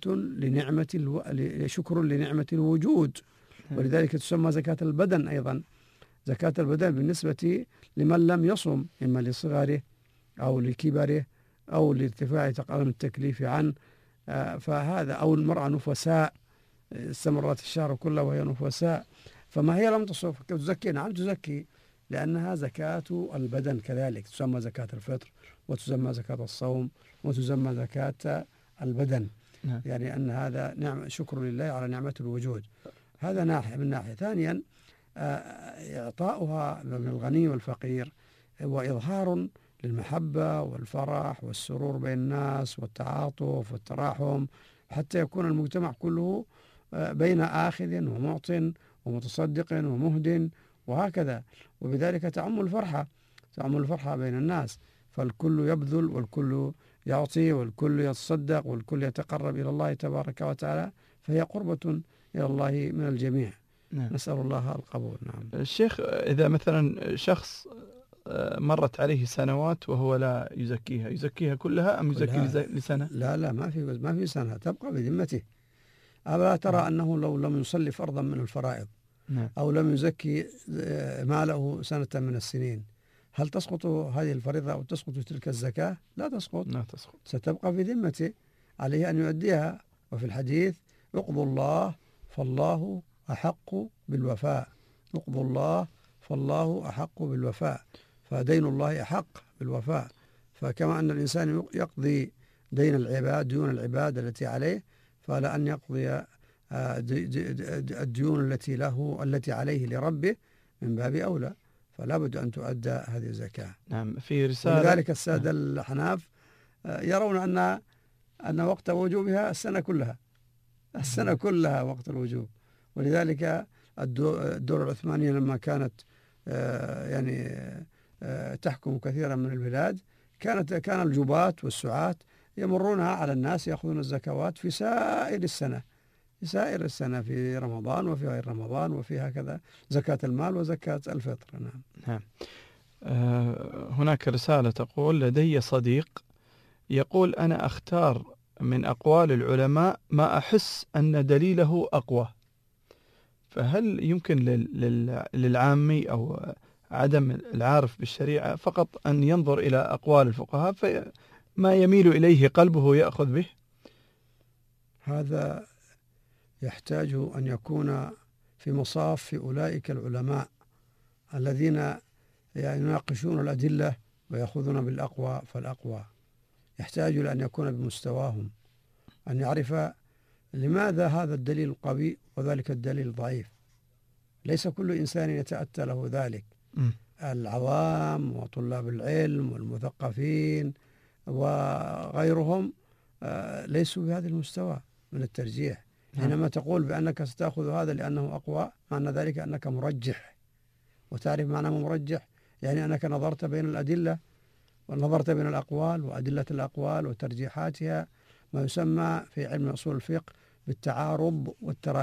شكر لنعمة الوجود. ولذلك تسمى زكاة البدن أيضا. زكاة البدن بالنسبة لمن لم يصم، إما لصغره أو لكبره أو لارتفاع تقدم التكليف عنه، فهذا، أو المرأة نفساء استمرت الشهر كله وهي نفساء، فما هي لم تصم تزكي. نعم تزكي، لأنها زكاة البدن كذلك، تسمى زكاة الفطر، وتسمى زكاة الصوم، وتسمى زكاة البدن. يعني أن هذا نعم، شكر لله على نعمة الوجود. هذا ناحية. من ناحية ثانيا إعطاؤها من الغني والفقير هو إظهار للمحبة والفرح والسرور بين الناس والتعاطف والتراحم، حتى يكون المجتمع كله بين آخذ ومعط ومتصدق ومهد وهكذا، وبذلك تعم الفرحة بين الناس، فالكل يبذل والكل يعطي والكل يتصدق والكل يتقرب إلى الله تبارك وتعالى، فهي قربة إلى الله من الجميع. نعم. نسأل الله القبول. نعم. الشيخ، إذا مثلا شخص مرت عليه سنوات وهو لا يزكيها كلها أم يزكي لسنة؟ لا ما في سنة، تبقى بذمته. ألا ترى أنه لو لم يصلي فرضا من الفرائض نعم. أو لم يزكي ماله سنة من السنين، هل تسقط هذه الفريضة أو تسقط تلك الزكاة؟ لا تسقط، ستبقى في ذمته، عليه أن يؤديها. وفي الحديث: يقضى الله فالله أحق بالوفاء، يقضى الله فالله أحق بالوفاء، فدين الله أحق بالوفاء. فكما أن الإنسان يقضي دين العباد، ديون العباد التي عليه، فلا أن يقضي الديون التي له التي عليه لربه من باب أولى، فلا بد أن تؤدى هذه الزكاة. نعم. في رسالة. ولذلك السادة الأحناف يرون أن وقت وجوبها السنة كلها وقت الوجوب. ولذلك الدولة العثمانية لما كانت تحكم كثيرا من البلاد، كان الجباة والسعاة يمرونها على الناس يأخذون الزكوات في سائر السنة، في رمضان وفي غير رمضان، وفي هكذا زكاة المال وزكاة الفطر. نعم. هناك رسالة تقول: لدي صديق يقول: أنا أختار من أقوال العلماء ما أحس أن دليله أقوى، فهل يمكن للعامي أو عدم العارف بالشريعة فقط أن ينظر إلى أقوال الفقهاء فما يميل إليه قلبه يأخذ به؟ هذا يحتاج أن يكون في مصاف أولئك العلماء الذين يناقشون الأدلة ويأخذون بالأقوى فالأقوى. يحتاج لأن يكون بمستواهم، أن يعرف لماذا هذا الدليل قوي وذلك الدليل ضعيف. ليس كل إنسان يتأتى له ذلك. العوام وطلاب العلم والمثقفين وغيرهم ليسوا بهذا المستوى من الترجيح. حينما تقول بأنك ستأخذ هذا لأنه أقوى، معنى ذلك أنك مرجح. وتعرف معنى مرجح؟ يعني أنك نظرت بين الأدلة ونظرت بين الأقوال وأدلة الأقوال وترجيحاتها، ما يسمى في علم أصول الفقه بالتعارض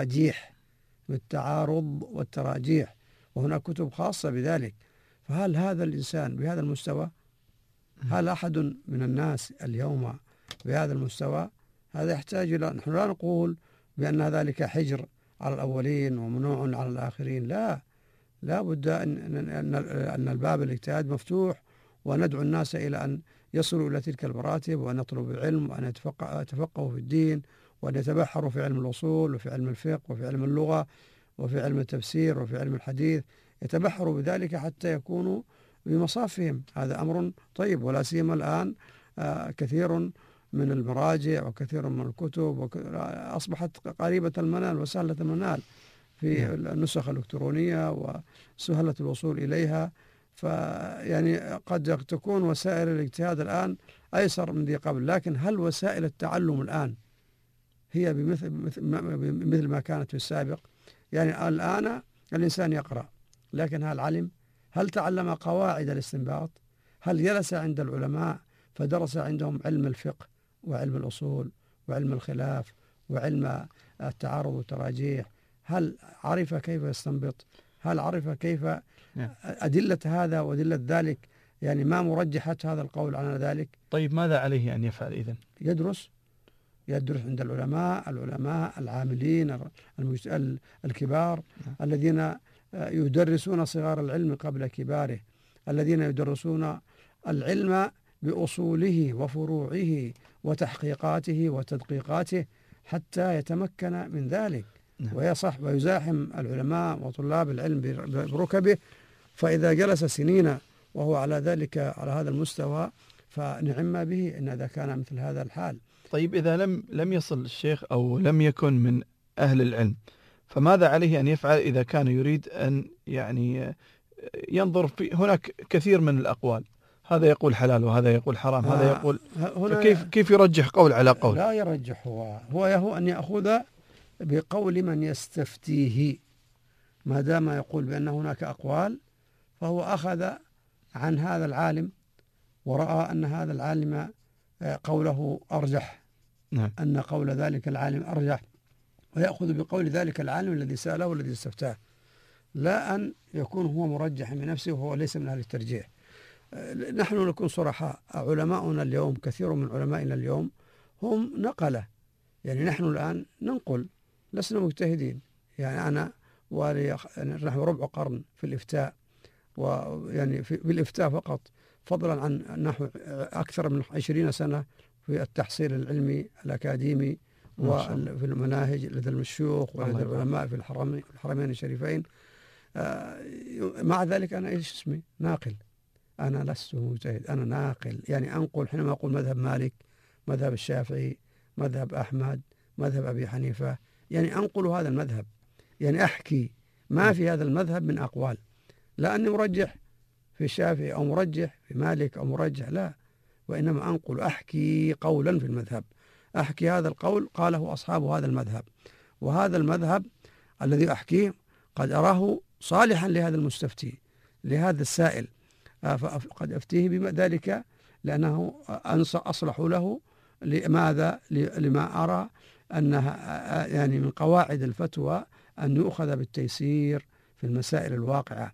والتراجيح، وهناك كتب خاصة بذلك. فهل هذا الإنسان بهذا المستوى؟ هل أحد من الناس اليوم بهذا المستوى؟ هذا يحتاج إلى، نحن لا نقول بأن ذلك حجر على الأولين ومنوع على الآخرين، لا بد أن الباب الاجتهاد مفتوح، وندعو الناس إلى أن يصلوا إلى تلك المراتب، وأن يطلبوا العلم، وأن يتفقهوا في الدين، وأن يتبحروا في علم الأصول وفي علم الفقه وفي علم اللغة وفي علم التفسير وفي علم الحديث، يتبحروا بذلك حتى يكونوا بمصافهم. هذا أمر طيب. ولا سيما الآن كثير من المراجع وكثير من الكتب أصبحت قريبة المنال وسهلة المنال في النسخ الإلكترونية وسهلة الوصول إليها. فيعني قد تكون وسائل الاجتهاد الآن أيسر من ذي قبل، لكن هل وسائل التعلم الآن هي مثل ما كانت في السابق؟ يعني الآن الإنسان يقرأ، لكن هل علم؟ هل تعلم قواعد الاستنباط؟ هل جلس عند العلماء فدرس عندهم علم الفقه وعلم الأصول وعلم الخلاف وعلم التعارض والتراجيح؟ هل عرف كيف يستنبط؟ هل عرف كيف أدلة هذا وأدلة ذلك؟ يعني ما مرجحة هذا القول على ذلك؟ طيب ماذا عليه أن يفعل إذن؟ يدرس عند العلماء العاملين الكبار الذين يدرسون صغار العلم قبل كباره، الذين يدرسون العلم بأصوله وفروعه وتحقيقاته وتدقيقاته حتى يتمكن من ذلك ويصح ويزاحم العلماء وطلاب العلم بركبه. فإذا جلس سنين وهو على ذلك على هذا المستوى فنعم به إن إذا كان مثل هذا الحال. طيب إذا لم يصل الشيخ أو لم يكن من أهل العلم، فماذا عليه أن يفعل إذا كان يريد أن يعني ينظر في هناك كثير من الأقوال، هذا يقول حلال وهذا يقول حرام، هذا يقول، كيف يرجح قول على قول؟ لا يرجح، هو أن يأخذ بقول من يستفتيه، ما دام يقول بأن هناك أقوال فهو أخذ عن هذا العالم ورأى أن هذا العالم قوله أرجح، أن قول ذلك العالم أرجح، ويأخذ بقول ذلك العالم الذي سأله والذي استفتاه، لا أن يكون هو مرجحا بنفسه وهو ليس من أهل الترجيح. نحن نكون صرحاء، علماؤنا اليوم كثير من علمائنا اليوم هم نقلة، يعني نحن الآن ننقل، لسنا مجتهدين. يعني أنا نحن ربع قرن في الإفتاء، ويعني في الإفتاء فقط، فضلا عن نحو أكثر من 20 سنة في التحصيل العلمي الأكاديمي وفي المناهج لدى الشيوخ ولدى العلماء في الحرمين الشريفين. مع ذلك أنا إيش اسمي؟ ناقل. أنا لست مجتهد، أنا ناقل، يعني أنقل. حينما أقول مذهب مالك، مذهب الشافعي، مذهب أحمد، مذهب أبي حنيفة، يعني أنقل هذا المذهب، يعني أحكي ما في هذا المذهب من أقوال، لا أني مرجح في الشافعي أو مرجح في مالك أو مرجح، لا، وإنما أنقل، أحكي قولا في المذهب، أحكي هذا القول قاله أصحاب هذا المذهب، وهذا المذهب الذي أحكيه قد أراه صالحا لهذا المستفتي، لهذا السائل، فقد أفتيه بذلك لأنه أصلح له. لماذا؟ لما أرى أنها يعني من قواعد الفتوى أن يؤخذ بالتيسير في المسائل الواقعة،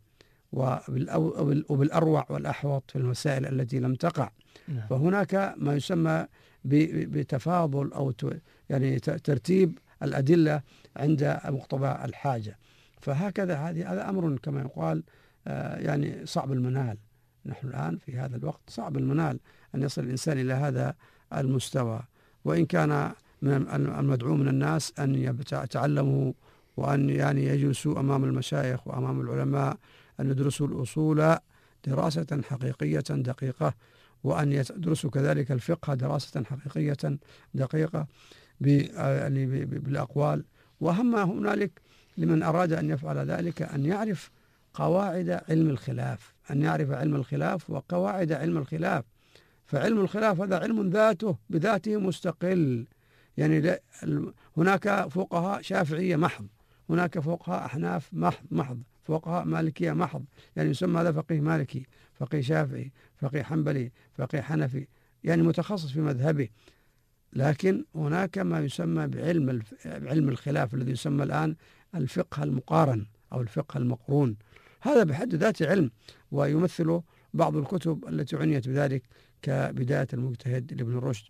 وبالأروع والأحوط في المسائل التي لم تقع. فهناك ما يسمى بتفاضل أو يعني ترتيب الأدلة عند مقتضى الحاجة. فهكذا هذا أمر كما يقال يعني صعب المنال. نحن الآن في هذا الوقت صعب المنال أن يصل الإنسان إلى هذا المستوى، وإن كان من المدعو من الناس أن يتعلموا وأن يعني يجلسوا أمام المشايخ وأمام العلماء، أن يدرسوا الأصول دراسة حقيقية دقيقة، وأن يدرسوا كذلك الفقه دراسة حقيقية دقيقة بالأقوال. وأهم هنالك لمن أراد أن يفعل ذلك أن يعرف قواعد علم الخلاف، أن يعرف علم الخلاف وقواعد علم الخلاف. فعلم الخلاف هذا علم بذاته مستقل، يعني هناك فقهاء شافعية محض، هناك فقهاء أحناف محض، فقهاء مالكية محض، يعني يسمى هذا فقيه مالكي، فقيه شافعي، فقيه حنبلي، فقيه حنفي، يعني متخصص في مذهبه. لكن هناك ما يسمى بعلم الخلاف الذي يسمى الآن الفقه المقارن أو الفقه المقرون. هذا بحد ذاته علم، ويمثل بعض الكتب التي عنيت بذلك كبداية المجتهد لابن رشد،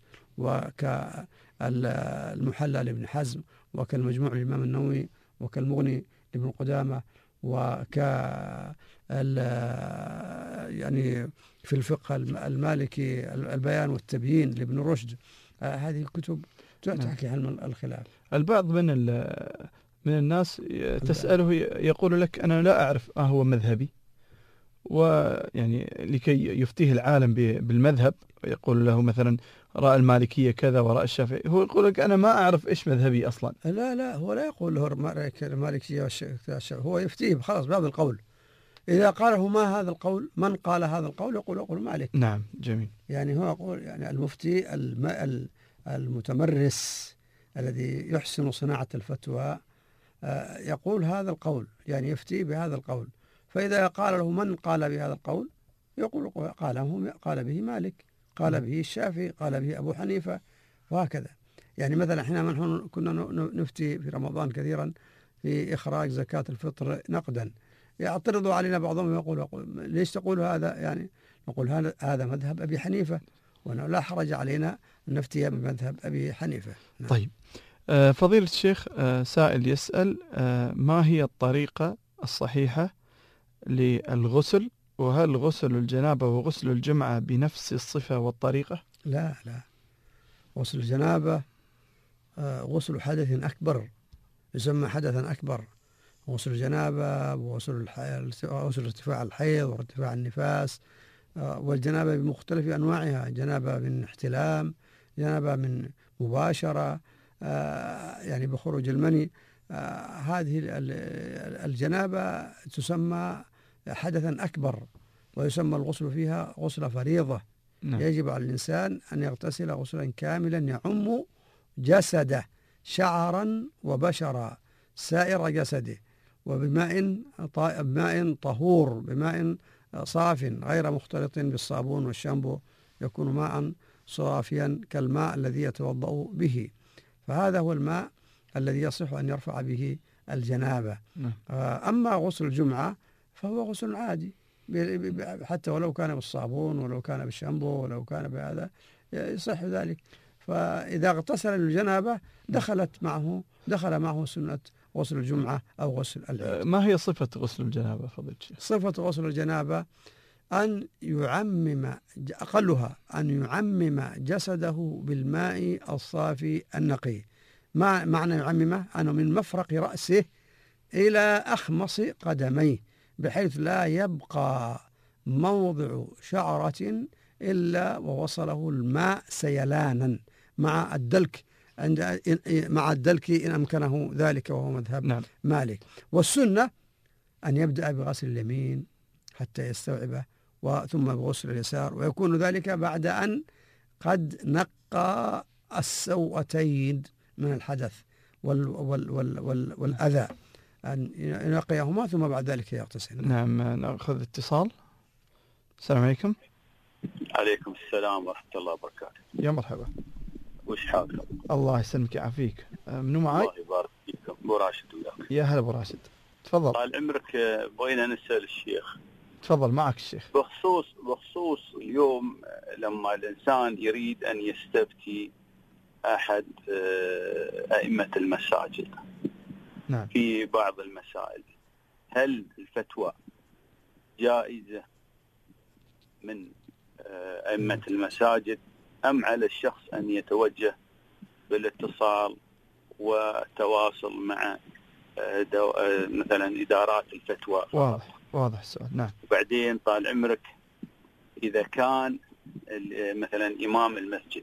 وكالمحلى لابن حزم، وكالمجموع للإمام النووي، وكالمغني لابن قدامة، يعني في الفقه المالكي البيان والتبيين لابن رشد. هذه الكتب تحكي عن الخلاف. البعض من الناس تسأله يقول لك أنا لا أعرف ما هو مذهبي، ويعني لكي يفتيه العالم بالمذهب يقول له مثلا رأى المالكية كذا ورأى الشافعي، هو يقول لك أنا ما أعرف إيش مذهبي أصلا. لا هو لا يقول له المالكية والشافعي، هو يفتيه خلاص بهذا القول. إذا قاله ما هذا القول، من قال هذا القول، يقول مالك. نعم، جميل. يعني هو يقول يعني المفتي المتمرس الذي يحسن صناعة الفتوى يقول هذا القول، يعني يفتي بهذا القول. فإذا قال له من قال بهذا القول، يقول قال به مالك، قال به الشافعي، قال به أبو حنيفة، وهكذا. يعني مثلا حينما نحن كنا نفتي في رمضان كثيرا في إخراج زكاة الفطر نقدا، يعترضوا علينا بعضهم يقول ليش تقول هذا؟ يعني نقول هذا مذهب أبي حنيفة، ولا حرج علينا أن نفتي بمذهب أبي حنيفة. نعم. طيب فضيلة الشيخ، سائل يسأل ما هي الطريقة الصحيحة للغسل، وهل غسل الجنابة وغسل الجمعة بنفس الصفة والطريقة؟ لا، غسل الجنابة غسل حدث أكبر، يسمى حدثا أكبر. غسل الجنابة وغسل ارتفاع الحيض وارتفاع النفاس، والجنابة بمختلف أنواعها، جنابة من احتلام، جنابة من مباشرة، يعني بخروج المني. هذه الجنابة تسمى حدثا أكبر، ويسمى الغسل فيها غسل فريضة. نعم. يجب على الإنسان أن يغتسل غسلا كاملا يعم جسده شعرا وبشرا سائر جسده، وبماء طهور، بماء صاف غير مختلط بالصابون والشامبو، يكون ماء صافيا كالماء الذي يتوضأ به. فهذا هو الماء الذي يصح أن يرفع به الجنابة. أما غسل الجمعة فهو غسل عادي، حتى ولو كان بالصابون ولو كان بالشامبو ولو كان بهذا يصح ذلك. فإذا اغتسل الجنابة دخل معه سنة غسل الجمعة أو غسل العيد. ما هي صفة غسل الجنابة فضيلة الشيخ؟ صفة غسل الجنابة أن يعمم، أقلها أن يعمم جسده بالماء الصافي النقي. ما معنى يعممه؟ أنه من مفرق رأسه إلى أخمص قدميه، بحيث لا يبقى موضع شعرة إلا ووصله الماء سيلانا مع الدلك إن أمكنه ذلك، وهو مذهب مالك. والسنة أن يبدأ بغسل اليمين حتى يستوعبه، ثم بغسل اليسار، ويكون ذلك بعد أن قد نقى السوءتين من الحدث والأذى، أن ينقيهما ثم بعد ذلك يغتسل. نعم، نأخذ اتصال. السلام عليكم. عليكم السلام ورحمة الله وبركاته. يا مرحبا. وش حالك؟ الله يسلمك ويعافيك. منو معاي؟ الله يبارك فيكم. أبو راشد وياك. يا هلا أبو راشد، تفضل. طال عمرك، بغينا نسأل الشيخ. تفضل معك الشيخ. بخصوص اليوم لما الإنسان يريد أن يستفتي أحد أئمة المساجد نعم. في بعض المسائل، هل الفتوى جائزة من أئمة المساجد، أم على الشخص أن يتوجه بالاتصال والتواصل مع مثلا إدارات الفتوى؟ واضح السؤال. نعم. وبعدين طال عمرك، إذا كان مثلا إمام المسجد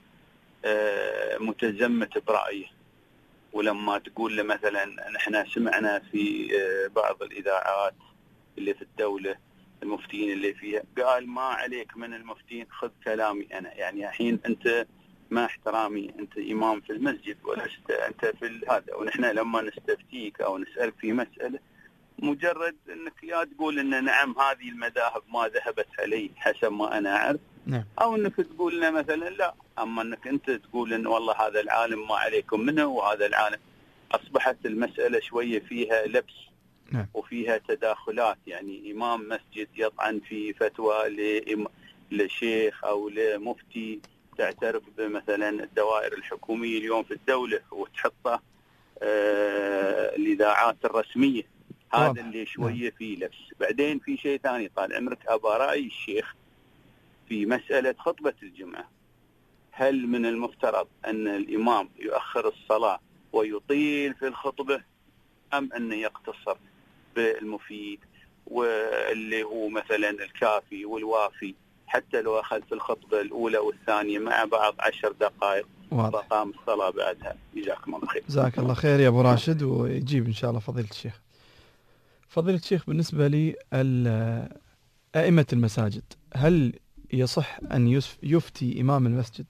متزمت برأيه، ولما تقول له مثلا نحن سمعنا في بعض الإذاعات اللي في الدولة المفتين اللي فيها قال ما عليك من المفتين، خذ كلامي أنا، يعني الحين أنت ما احترامي، أنت إمام في المسجد ولست أنت في هذا، ونحن لما نستفتيك أو نسألك في مسألة مجرد أنك يا تقول أن نعم هذه المذاهب ما ذهبت عليه حسب ما أنا أعرف، نعم. أو أنك تقول لنا مثلا لا، أما أنك أنت تقول أن والله هذا العالم ما عليكم منه وهذا العالم، أصبحت المسألة شوية فيها لبس. نعم. وفيها تداخلات، يعني إمام مسجد يطعن في فتوى لشيخ أو لمفتي تعترف بمثلا الدوائر الحكومية اليوم في الدولة وتحطه الإذاعات الرسمية، هذا اللي شوية فيه لبس. بعدين في شيء ثاني طال عمرك، أبا رأي الشيخ في مسألة خطبة الجمعة، هل من المفترض أن الإمام يؤخر الصلاة ويطيل في الخطبة، أم أنه يقتصر بالمفيد واللي هو مثلا الكافي والوافي، حتى لو أخذ في الخطبة الأولى والثانية مع بعض 10 دقائق وقام الصلاة بعدها؟ جزاكم الله خير. جزاك الله خير يا أبو راشد، ويجيب إن شاء الله فضيلة الشيخ. فضيلة الشيخ، بالنسبة لي أئمة المساجد، هل يصح أن يفتي إمام المسجد؟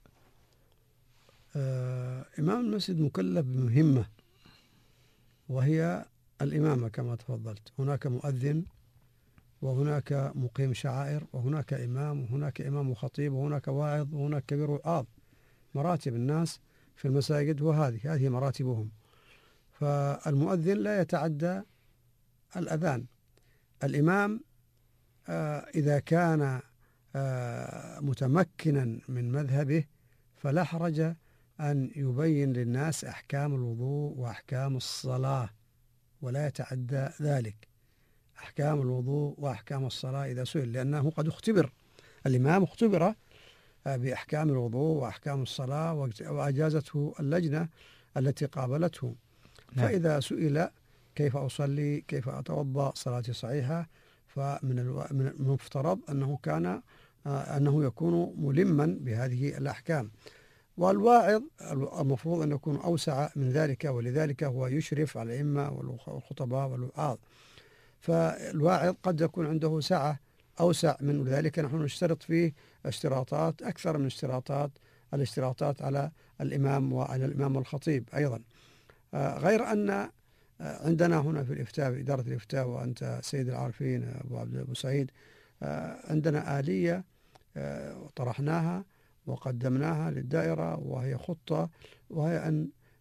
إمام المسجد مكلف بمهمة، وهي الإمامة كما تفضلت. هناك مؤذن، وهناك مقيم شعائر، وهناك إمام، وهناك إمام وخطيب، وهناك واعظ، وهناك كبير وعاظ. مراتب الناس في المساجد، وهذه مراتبهم. فالمؤذن لا يتعدى الأذان. الإمام إذا كان متمكنا من مذهبه فلا حرج أن يبين للناس أحكام الوضوء وأحكام الصلاة، ولا يتعدى ذلك. أحكام الوضوء وأحكام الصلاة إذا سئل، لأنه قد اختبر، الإمام اختبر بأحكام الوضوء وأحكام الصلاة، وأجازته اللجنة التي قابلته. فإذا سئل كيف أصلي، كيف أتوضأ، صلاتي صحيحة، فمن المفترض أنه يكون ملما بهذه الأحكام. والواعظ المفروض أن يكون أوسع من ذلك، ولذلك هو يشرف على الأئمة والخطباء والوعاظ. فالواعظ قد يكون عنده سعة أوسع من ذلك. نحن نشترط فيه اشتراطات أكثر من الاشتراطات على الإمام وعلى الإمام والخطيب أيضا. غير أن عندنا هنا في الإفتاء، في إدارة الإفتاء، وأنت سيد العارفين أبو سعيد، عندنا آلية طرحناها وقدمناها للدائرة، وهي خطة، وهي أن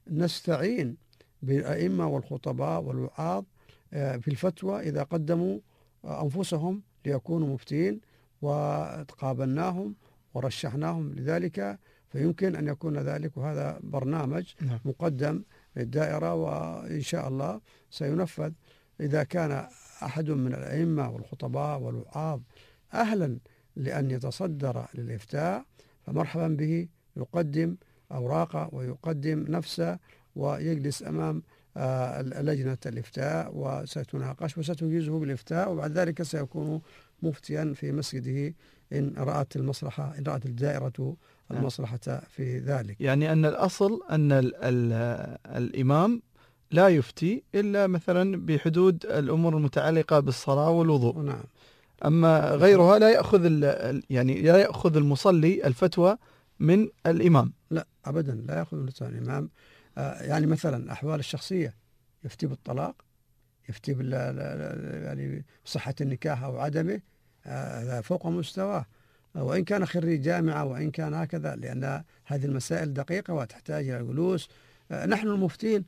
نستعين بالأئمة والخطباء والوعاظ في الفتوى إذا قدموا أنفسهم ليكونوا مفتين، وتقابلناهم ورشحناهم لذلك، فيمكن أن يكون ذلك. وهذا برنامج مقدم للدائرة، وإن شاء الله سينفذ. إذا كان أحد من الأئمة والخطباء والوعاظ أهلا لأن يتصدر للإفتاء فمرحبا به، يقدم أوراقه ويقدم نفسه ويجلس أمام لجنة الإفتاء وستناقش وستجيزه بالإفتاء، وبعد ذلك سيكون مفتيا في مسجده إن رأت المصلحة، إن رأت الدائرة المصلحة في ذلك. يعني أن الأصل أن الإمام لا يفتي إلا مثلا بحدود الأمور المتعلقة بالصلاة والوضوء. نعم. أما غيرها لا يأخذ يعني لا يأخذ المصلي الفتوى من الإمام. لا أبدا، لا يأخذ من الإمام. يعني مثلا أحوال الشخصية، يفتي بالطلاق، يفتي يعني بصحة النكاح أو عدمه، هذا فوق مستواه، وإن كان خريج جامعة وإن كان هكذا، لأن هذه المسائل دقيقة وتحتاج إلى جلوس. نحن المفتين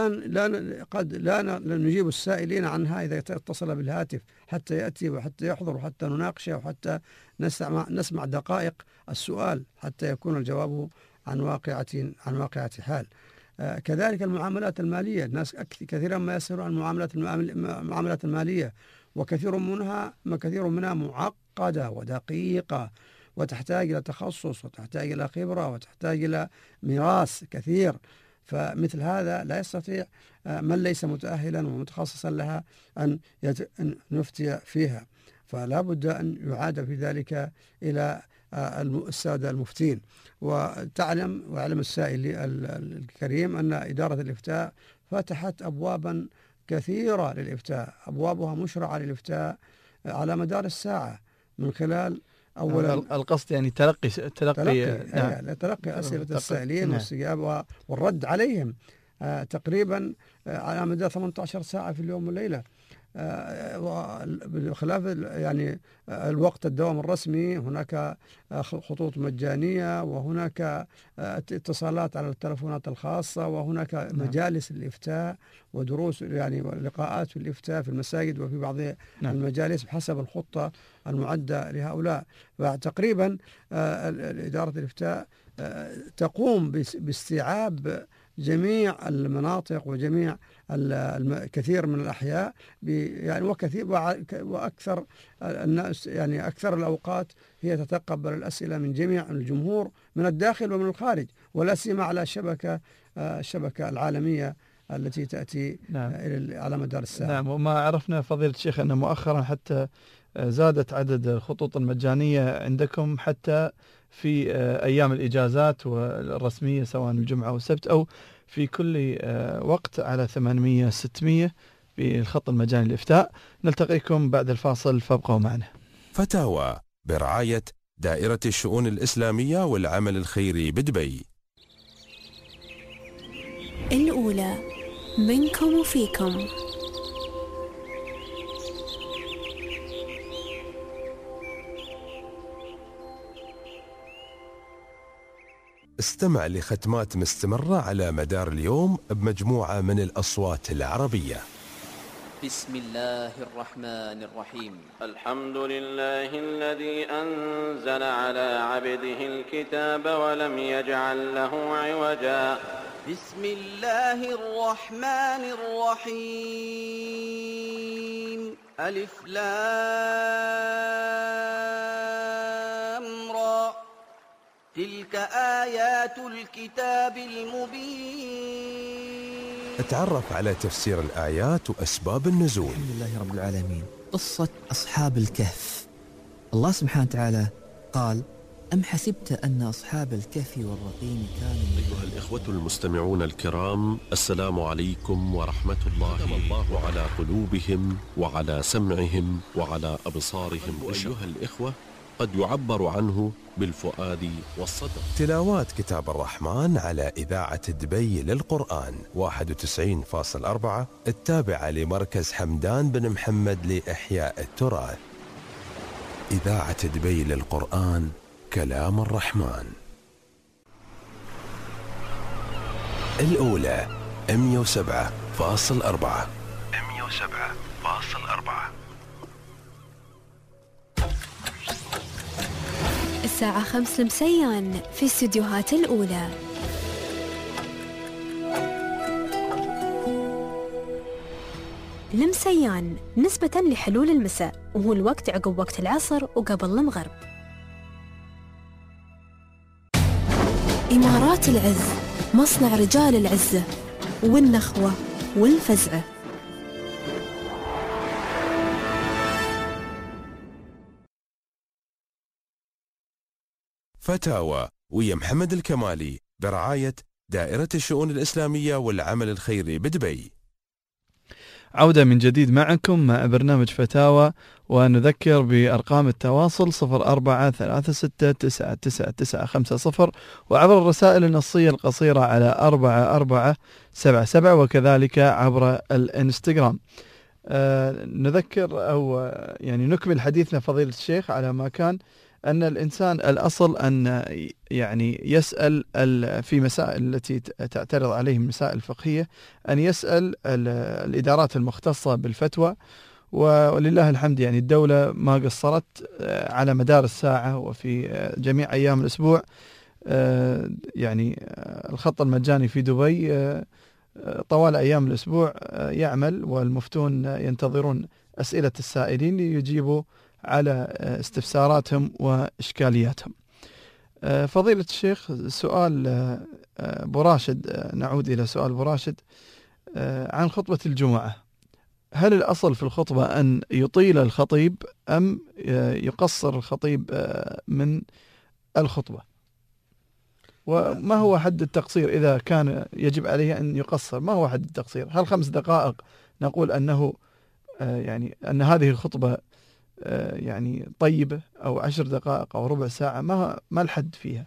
لا نجيب السائلين عنها إذا اتصل بالهاتف حتى يأتي وحتى يحضر وحتى نناقشه وحتى نسمع دقائق السؤال حتى يكون الجواب عن واقعة حال. كذلك المعاملات المالية، الناس كثيرا ما يسألون عن المعاملات المالية، وكثير منها معقدة ودقيقة وتحتاج إلى تخصص وتحتاج إلى خبرة وتحتاج إلى ميراث كثير. فمثل هذا لا يستطيع من ليس متأهلا ومتخصصا لها أن نفتي فيها، فلا بد أن يعاد في ذلك إلى السادة المفتين. ويعلم السائل الكريم أن إدارة الإفتاء فتحت أبوابا كثيرة للإفتاء، أبوابها مشرعة للإفتاء على مدار الساعة، من خلال أولا القصد يعني تلقي أسئلة السائلين والاستجابة والرد عليهم تقريبا على مدى 18 ساعة في اليوم والليلة، بخلاف يعني الوقت الدوام الرسمي. هناك خطوط مجانية، وهناك اتصالات على التلفونات الخاصة، وهناك مجالس الإفتاء ودروس يعني لقاءات في الإفتاء في المساجد وفي بعض المجالس بحسب الخطة المعدة لهؤلاء. فتقريبا إدارة الإفتاء تقوم باستيعاب جميع المناطق وجميع كثير من الأحياء، يعني وأكثر الناس، يعني أكثر الأوقات هي تتقبل الأسئلة من جميع الجمهور من الداخل ومن الخارج، ولا سيما على الشبكة العالمية التي تأتي على مدار الساعة. نعم. وما عرفنا فضيلة الشيخ أن مؤخرا حتى زادت عدد الخطوط المجانية عندكم حتى في أيام الإجازات والرسمية سواء الجمعة والسبت أو في كل وقت على 800-600 بالخط المجاني للإفتاء. نلتقيكم بعد الفاصل فابقوا معنا. فتاوى برعاية دائرة الشؤون الإسلامية والعمل الخيري بدبي. الأولى منكم وفيكم. استمع لختمات مستمرة على مدار اليوم بمجموعة من الأصوات العربية. بسم الله الرحمن الرحيم. الحمد لله الذي أنزل على عبده الكتاب ولم يجعل له عوجا. بسم الله الرحمن الرحيم. ألف لام را. تلك آيات الكتاب المبين. اتعرف على تفسير الآيات وأسباب النزول. الحمد لله رب العالمين. قصة أصحاب الكهف. الله سبحانه وتعالى قال: أم حسبت أن أصحاب الكهف والرقيم كانوا. أيها الإخوة المستمعون الكرام، السلام عليكم ورحمة الله على قلوبهم وعلى سمعهم وعلى أبصارهم. أيها الإخوة، قد يعبر عنه بالفؤاد والصدر. تلاوات كتاب الرحمن على إذاعة دبي للقرآن 91.4 التابعة لمركز حمدان بن محمد لإحياء التراث. إذاعة دبي للقرآن، كلام الرحمن. الأولى 107.4. 107.4. الساعة 5 مسيان في استديوهات الأولى. المسيان نسبة لحلول المساء، وهو الوقت عقب وقت العصر وقبل المغرب. إمارات العز، مصنع رجال العزة والنخوة والفزعة. فتاوى ويا محمد الكمالي برعاية دائرة الشؤون الإسلامية والعمل الخيري بدبي. عودة من جديد معكم مع برنامج فتاوى، ونذكر بأرقام التواصل 0436999950 وعبر الرسائل النصية القصيرة على 4477 وكذلك عبر الانستغرام. نذكر أو يعني نكمل حديثنا فضيلة الشيخ على ما كان، أن الإنسان الأصل أن يعني يسأل في مسائل التي تعترض عليه مسائل الفقهية، أن يسأل الإدارات المختصة بالفتوى، ولله الحمد يعني الدولة ما قصرت على مدار الساعة وفي جميع أيام الأسبوع. يعني الخط المجاني في دبي طوال أيام الأسبوع يعمل، والمفتون ينتظرون أسئلة السائلين ليجيبوا على استفساراتهم وإشكالياتهم. فضيلة الشيخ، سؤال أبو راشد، نعود إلى سؤال أبو راشد عن خطبة الجمعة. هل الأصل في الخطبة أن يطيل الخطيب أم يقصر الخطيب من الخطبة؟ وما هو حد التقصير إذا كان يجب عليه أن يقصر؟ ما هو حد التقصير؟ هل 5 دقائق نقول أنه يعني أن هذه الخطبة يعني طيبة، أو 10 دقائق أو ربع ساعة؟ ما الحد فيها؟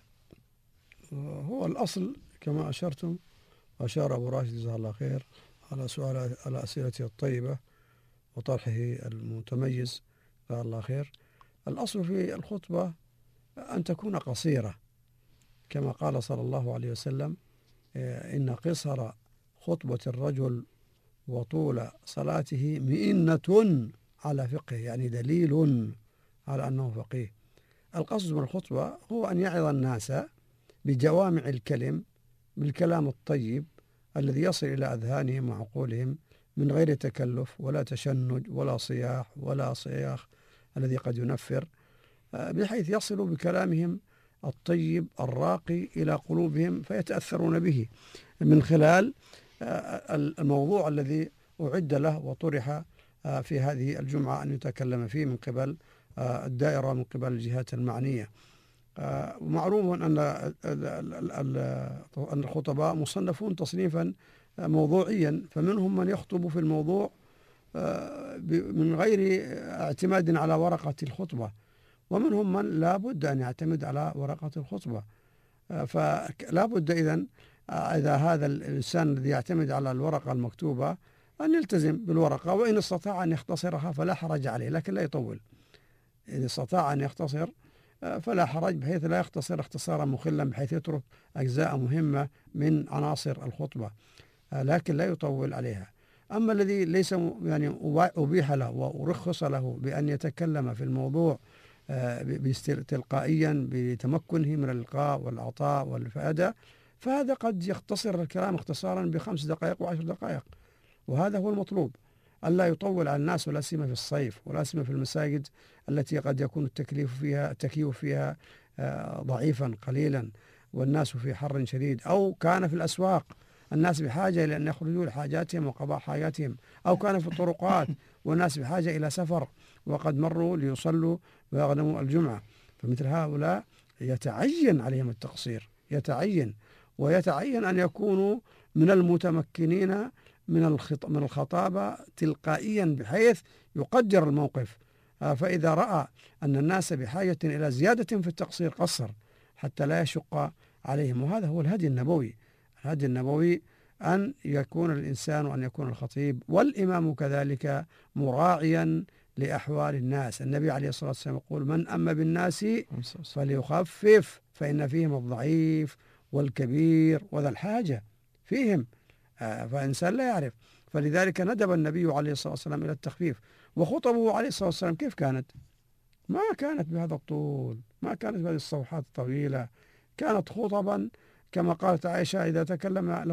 هو الأصل كما أشرتم، أشار أبو راشد جزاه الله خير على أسئلته الطيبة وطرحه المتميز جزاه الله خير. الأصل في الخطبة أن تكون قصيرة، كما قال صلى الله عليه وسلم: إن قصر خطبة الرجل وطول صلاته مئنة على فقه، يعني دليل على أنه فقيه. القصد من الخطبة هو أن يعظ الناس بجوامع الكلم، بالكلام الطيب الذي يصل إلى أذهانهم وعقولهم من غير تكلف ولا تشنج ولا صياح ولا صياخ الذي قد ينفر، بحيث يصلوا بكلامهم الطيب الراقي إلى قلوبهم فيتأثرون به من خلال الموضوع الذي أعد له وطرح في هذه الجمعة أن يتكلم فيه من قبل الدائرة، من قبل الجهات المعنية. معروف أن الخطباء مصنفون تصنيفا موضوعيا، فمنهم من يخطب في الموضوع من غير اعتماد على ورقة الخطبة، ومنهم من لا بد أن يعتمد على ورقة الخطبة. فلا بد إذا هذا الإنسان الذي يعتمد على الورقة المكتوبة أن يلتزم بالورقة، وإن استطاع أن يختصرها فلا حرج عليه، لكن لا يطول. إذا استطاع أن يختصر فلا حرج، بحيث لا يختصر اختصارا مخلا بحيث يترك أجزاء مهمة من عناصر الخطبة، لكن لا يطول عليها. أما الذي ليس يعني أبيح له ورخص له بأن يتكلم في الموضوع تلقائيا بتمكنه من الإلقاء والعطاء والفائدة، فهذا قد يختصر الكلام اختصارا ب5 دقائق و10 دقائق، وهذا هو المطلوب، ألا يطول على الناس، ولا سيما في الصيف، ولا سيما في المساجد التي قد يكون التكييف فيها ضعيفا قليلا، والناس في حر شديد، أو كان في الأسواق الناس بحاجة إلى أن يخرجوا لحاجاتهم وقضاء حاجاتهم، أو كان في الطرقات والناس بحاجة إلى سفر وقد مروا ليصلوا ويغنموا الجمعة. فمثل هؤلاء يتعين عليهم التقصير، ويتعين أن يكونوا من المتمكنين من الخطابة تلقائيا، بحيث يقدر الموقف، فإذا رأى أن الناس بحاجة إلى زيادة في التقصير قصر حتى لا يشق عليهم. وهذا هو الهدي النبوي. الهدي النبوي أن يكون الإنسان وأن يكون الخطيب والإمام كذلك مراعيا لأحوال الناس. النبي عليه الصلاة والسلام يقول: من أما بالناس فليخفف فإن فيهم الضعيف والكبير وذا الحاجة. فيهم، فإنسان لا يعرف. فلذلك ندب النبي عليه الصلاة والسلام إلى التخفيف. وخطبه عليه الصلاة والسلام كيف كانت؟ ما كانت بهذا الطول، ما كانت بهذه الصفحات الطويلة، كانت خطبا كما قالت عائشة إذا تكلم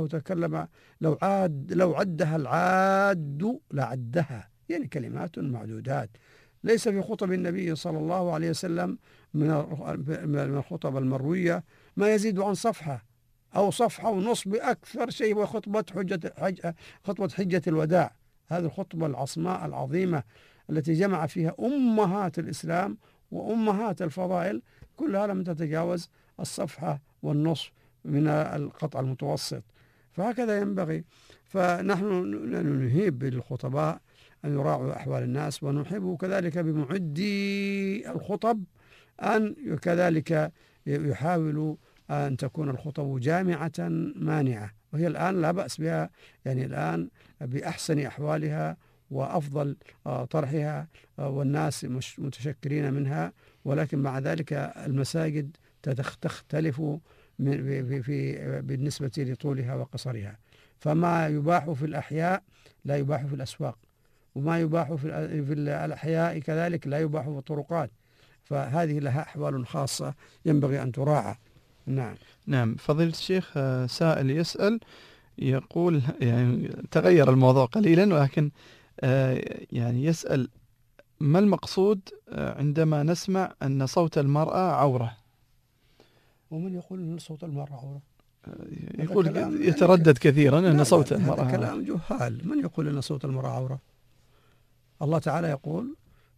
لو عدها العاد لعدها، يعني كلمات معدودات. ليس في خطب النبي صلى الله عليه وسلم من الخطب المروية ما يزيد عن صفحة أو صفحة ونصف بأكثر شيء، هو خطبة حجة الوداع. هذه الخطبة العصماء العظيمة التي جمع فيها أمهات الإسلام وأمهات الفضائل كلها لم تتجاوز الصفحة والنصف من القطع المتوسط. فهكذا ينبغي. فنحن نهيب بالخطباء أن يراعوا أحوال الناس، ونحب كذلك بمعدي الخطب أن كذلك يحاولوا أن تكون الخطب جامعة مانعة، وهي الآن لا بأس بها، يعني الآن بأحسن أحوالها وأفضل طرحها والناس متشكرين منها. ولكن مع ذلك المساجد تختلف بالنسبة لطولها وقصرها، فما يباح في الأحياء لا يباح في الأسواق، وما يباح في الأحياء كذلك لا يباح في الطرقات. فهذه لها أحوال خاصة ينبغي أن تراعى. نعم. فضيلة الشيخ، سائل يسأل يقول، يعني تغير الموضوع قليلا، ولكن يعني يسأل ما المقصود عندما نسمع أن صوت المرأة عورة؟ ومن يقول أن صوت المرأة عورة؟ يقول يتردد كثيرا أن صوت المرأة هذا كلام جهال. من يقول أن صوت المرأة عورة؟ الله تعالى يقول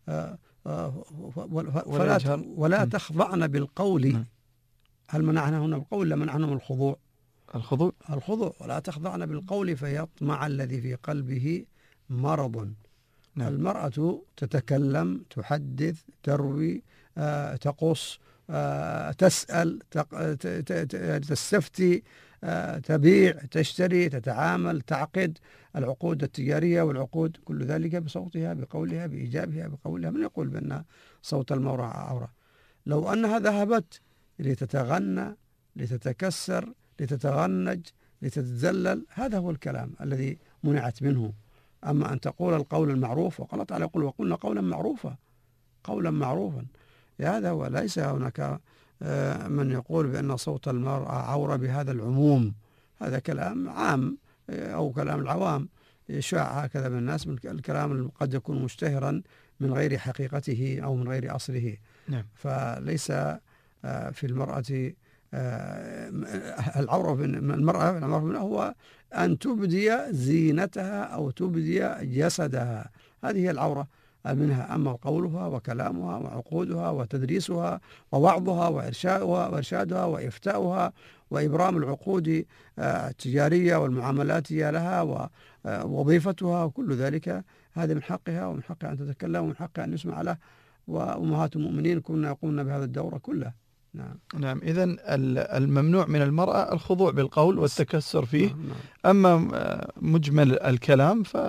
ولا تخضعن بالقول. هل منعنا هنا بالقول؟ لا، منعنا من الخضوع. الخضوع ولا تخضعن بالقول فيطمع الذي في قلبه مرض. المرأة تتكلم، تحدث، تروي، تقص، تسأل، تستفتي، تبيع، تشتري، تتعامل، تعقد العقود التجارية والعقود، كل ذلك بصوتها، بقولها، بإيجابها، بقولها. من يقول بأن صوت المرأة عورة؟ لو أنها ذهبت لتتغنى، لتتكسر، لتتغنج، لتتذلل، هذا هو الكلام الذي منعت منه. أما أن تقول القول المعروف، وقال تعالى يقول وقلنا قولا معروفا، قولا معروفا، هذا هو. ليس هناك من يقول بأن صوت المرأة عورة بهذا العموم، هذا كلام عام أو كلام العوام يشاع هكذا من الناس، من الكلام قد يكون مشتهرا من غير حقيقته أو من غير أصله. فليس في المرأة العورة من المرأة هو أن تبدي زينتها أو تبدي جسدها، هذه هي العورة منها. أما قولها وكلامها وعقودها وتدريسها ووعظها وإرشادها وإفتاؤها وإبرام العقود التجارية والمعاملاتية لها ووظيفتها وكل ذلك، هذا من حقها ومن حقها أن تتكلم ومن حقها أن يسمع له. وأمهات المؤمنين كنا يقومن بهذا الدور كله. نعم. إذن الممنوع من المرأة الخضوع بالقول والتكسر فيه. أما مجمل الكلام ف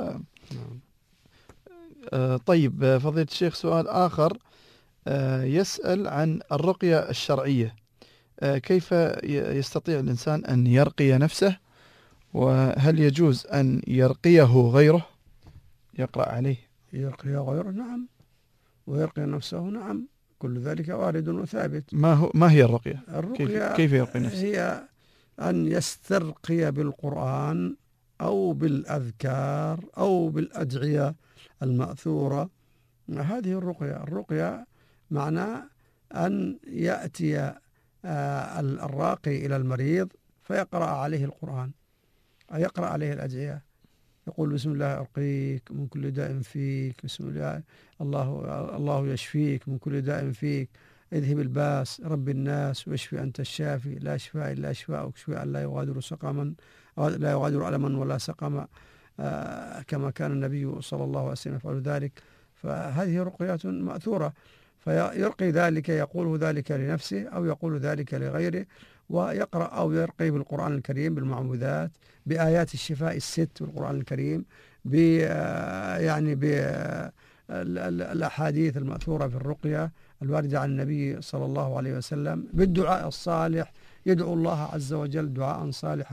طيب. فضيلة الشيخ، سؤال آخر يسأل عن الرقية الشرعية، كيف يستطيع الإنسان أن يرقي نفسه، وهل يجوز أن يرقيه غيره يقرأ عليه؟ يرقي غيره، نعم، ويرقي نفسه، نعم، كل ذلك وارد وثابت. ما هي الرقية؟ كيف يرقي نفسه؟ هي أن يسترقي بالقرآن أو بالأذكار أو بالأدعية المأثورة. هذه الرقية. الرقية معناه أن يأتي الراقي إلى المريض فيقرأ عليه القرآن أو يقرأ عليه الأدعية، يقول بسم الله أرقيك من كل داء فيك، بسم الله الله يشفيك من كل داء فيك، اذهب الباس رب الناس واشفي أنت الشافي لا شفاء إلا شفاءك شفاء لا يغادر سقما لا يغادر ألما ولا سقما، كما كان النبي صلى الله عليه وسلم يفعل ذلك. فهذه رقيات مأثورة، فيرقي ذلك، يقول ذلك لنفسه أو يقول ذلك لغيره، ويقرأ أو يرقي بالقرآن الكريم بالمعوذات، بآيات الشفاء الست بالقرآن الكريم، يعني بالأحاديث المأثورة في الرقية الواردة عن النبي صلى الله عليه وسلم، بالدعاء الصالح، يدعو الله عز وجل دعاء صالحا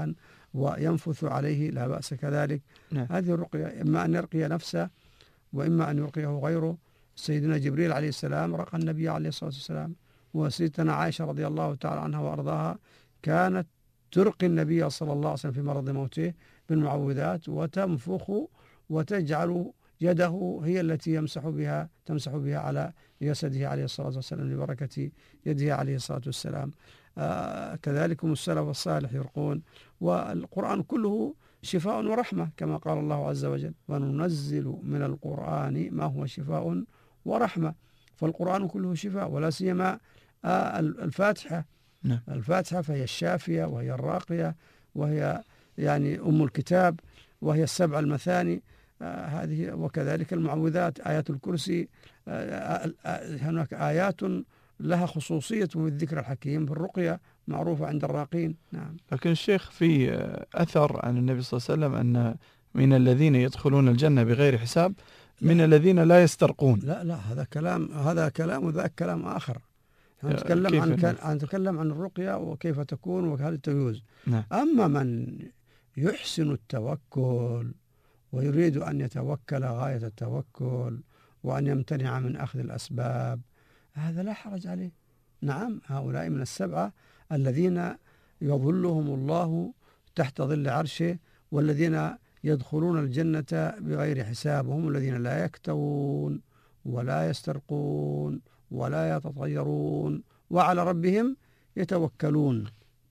وينفث عليه لا بأس كذلك. هذه الرقية إما أن يرقي نفسه وإما أن يرقيه غيره. سيدنا جبريل عليه السلام رقى النبي عليه الصلاة والسلام، وسيدتنا عائشة رضي الله تعالى عنها وأرضاها كانت ترقي النبي صلى الله عليه وسلم في مرض موته بالمعوذات، وتنفخ وتجعل يده هي التي تمسح بها على جسده عليه الصلاة والسلام لبركة يده عليه الصلاة والسلام. كذلك السلف الصالح يرقون. والقرآن كله شفاء ورحمة كما قال الله عز وجل: وننزل من القرآن ما هو شفاء ورحمة. فالقرآن كله شفاء، ولا سيما الفاتحة. الفاتحة فهي الشافية وهي الراقية وهي يعني أم الكتاب وهي السبع المثاني هذه. وكذلك المعوذات، آيات الكرسي، هناك آيات لها خصوصية في الذكر الحكيم في الرقية معروفة عند الراقين. نعم. لكن الشيخ في أثر عن النبي صلى الله عليه وسلم أن من الذين يدخلون الجنة بغير حساب من الذين لا يسترقون. لا هذا كلام وذاك كلام آخر. نتكلم عن الرقية وكيف تكون وهل تجوز. أما من يحسن التوكل ويريد أن يتوكل غاية التوكل وأن يمتنع من أخذ الأسباب، هذا لا حرج عليه. نعم، هؤلاء من السبعة الذين يظلهم الله تحت ظل عرشه، والذين يدخلون الجنة بغير حساب، هم الذين لا يكتوون ولا يسترقون ولا يتطيرون وعلى ربهم يتوكلون.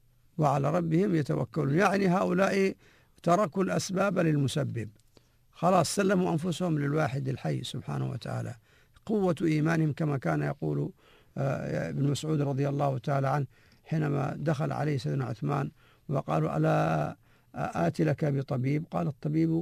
يعني هؤلاء تركوا الأسباب للمسبب، خلاص سلموا أنفسهم للواحد الحي سبحانه وتعالى. قوة إيمانهم كما كان يقول ابن مسعود رضي الله تعالى عنه حينما دخل عليه سيدنا عثمان وقالوا: ألا آتي لك بطبيب؟ قال: الطبيب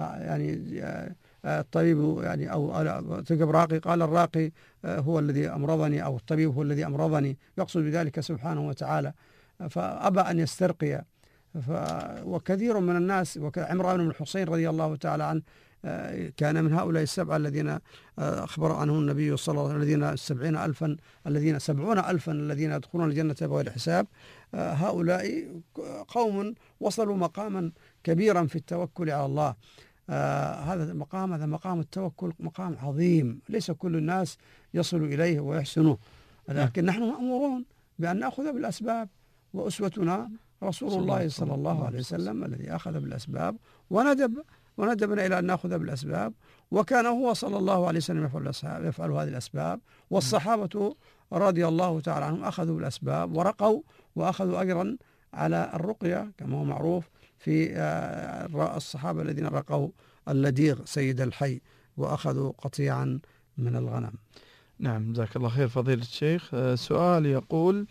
يعني أو تجب راقي؟ قال: الراقي هو الذي أمرضني، أو الطبيب هو الذي أمرضني، يقصد بذلك سبحانه وتعالى. فأبى أن يسترقي. وكثير من الناس، وعمران بن الحصين رضي الله تعالى عنه كان من هؤلاء السبعة الذين أخبر عنهم النبي صلى الله عليه وسلم، الذين 70,000 الذين يدخلون الجنة بغير حساب. هؤلاء قوم وصلوا مقاما كبيرا في التوكل على الله. هذا مقام التوكل مقام عظيم، ليس كل الناس يصل إليه ويحسنه، لكن نحن مأمورون بأن نأخذ بالأسباب، وأسوتنا رسول الله صلى الله عليه وسلم الذي أخذ بالأسباب وندبنا إلى أن نأخذ بالأسباب، وكان هو صلى الله عليه وسلم يفعل هذه الأسباب. والصحابة رضي الله تعالى عنهم أخذوا بالأسباب ورقوا وأخذوا أجرا على الرقية، كما هو معروف في الصحابة الذين رقوا اللديغ سيد الحي وأخذوا قطيعا من الغنم. نعم، جزاك الله خير فضيلة الشيخ. سؤال يقول: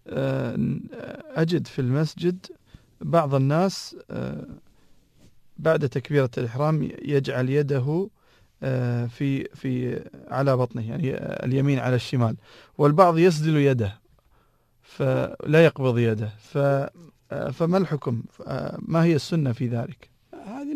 أجد في المسجد بعض الناس بعد تكبيرة الإحرام يجعل يده في على بطنه، يعني اليمين على الشمال، والبعض يسدل يده فلا يقبض يده، فما الحكم؟ ما هي السنة في ذلك؟ هذه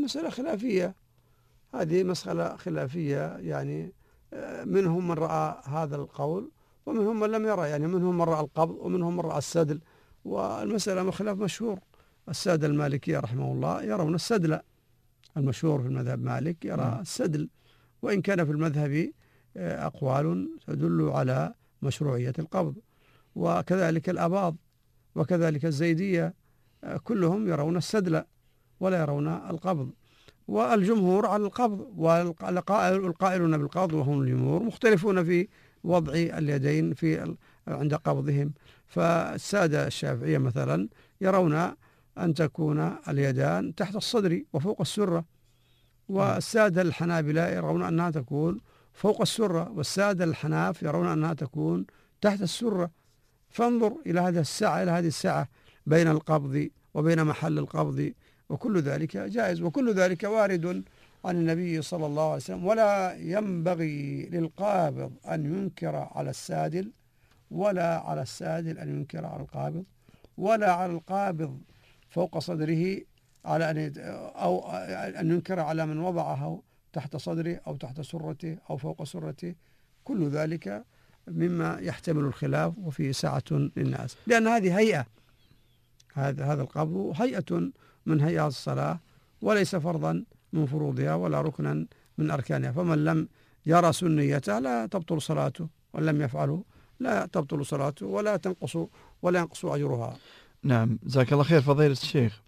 مسألة خلافية، يعني منهم من رأى هذا القول ومنهم من لم يرى، يعني منهم من رأى القبض ومنهم من رأى السدل، والمسألة خلاف مشهور. السادة المالكية رحمه الله يرون السدل، المشهور في المذهب مالك يرى السدل، وإن كان في المذهب أقوال تدل على مشروعية القبض، وكذلك الأباض وكذلك الزيدية كلهم يرون السدل ولا يرون القبض، والجمهور على القبض، والقائلون بالقبض وهم الجمهور مختلفون في وضع اليدين عند قبضهم. فالسادة الشافعية مثلا يرون أن تكون اليدان تحت الصدر وفوق السرة، والسادة الحنابلة يرون أنها تكون فوق السرة، والسادة الحناف يرون أنها تكون تحت السرة. فانظر إلى هذه السعة بين القبض وبين محل القبض، وكل ذلك جائز، وكل ذلك وارد عن النبي صلى الله عليه وسلم. ولا ينبغي للقابض أن ينكر على السادل، ولا على السادل أن ينكر على القابض، ولا على القابض فوق صدره أو أن ينكر على من وضعه تحت صدره أو تحت سرته أو فوق سرته. كل ذلك مما يحتمل الخلاف وفيه سعة للناس، لأن هذه هيئة، هذا القبض هيئة من هيئات الصلاة وليس فرضا من فروضها ولا ركنا من أركانها، فمن لم يرى سنيته لا تبطل صلاته، ومن لم يفعله لا تبطل صلاته ولا ينقص أجرها. نعم، جزاك الله خير فضيلة الشيخ.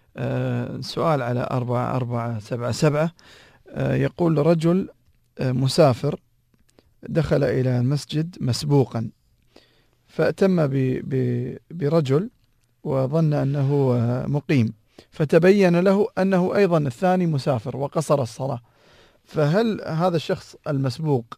سؤال على 4477. يقول رجل مسافر دخل إلى المسجد مسبوقا، فأتم برجل وظن أنه مقيم، فتبين له أنه أيضا الثاني مسافر وقصر الصلاة، فهل هذا الشخص المسبوق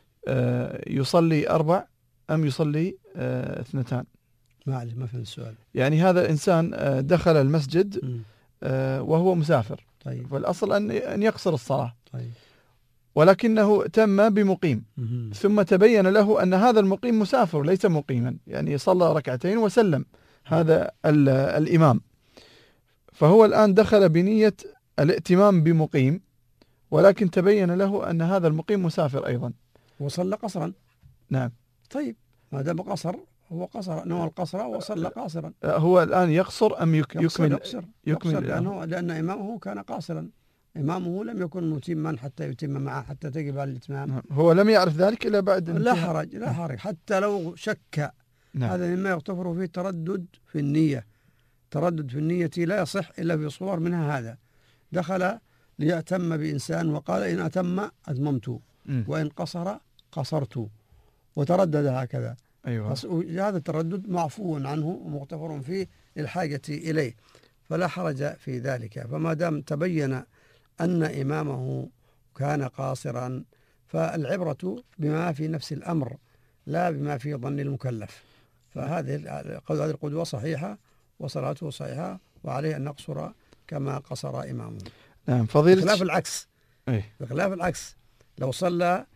يصلي 4 أم يصلي 2؟ ما فهم السؤال. يعني هذا إنسان دخل المسجد وهو مسافر، طيب. فالأصل أن يقصر الصلاة، طيب. ولكنه تم بمقيم، ثم تبين له أن هذا المقيم مسافر ليس مقيما، يعني صلى 2 ركعتين وسلم هذا الإمام، فهو الآن دخل بنية الائتمام بمقيم، ولكن تبين له أن هذا المقيم مسافر أيضا وصلى قصرا. نعم. طيب ما دام قصر هو قصر، نوى القصر وصلى قاصرا. هو الآن يقصر أم يكمل؟ يقصر لأن إمامه كان قاصرا، إمامه لم يكن متما حتى يتم معه حتى تجب على الإتمام. هو لم يعرف ذلك إلا بعد لا حرج حتى لو شك. نعم. هذا مما يغتفر فيه تردد في النية. تردد في النية لا يصح إلا في صور منها هذا. دخل ليأتم بإنسان وقال إن أتم أتممت وإن قصر قصرت، وتردد هكذا. أيوة. هذا التردد معفو عنه ومغتفر فيه للحاجة إليه، فلا حرج في ذلك. فما دام تبين أن إمامه كان قاصرا فالعبرة بما في نفس الأمر لا بما في ظن المكلف، فهذه القدوة صحيحة وصلاته صحيحة وعليه أن نقصر كما قصر إمامه. نعم. فضيلة بخلاف العكس. بخلاف العكس، لو صلى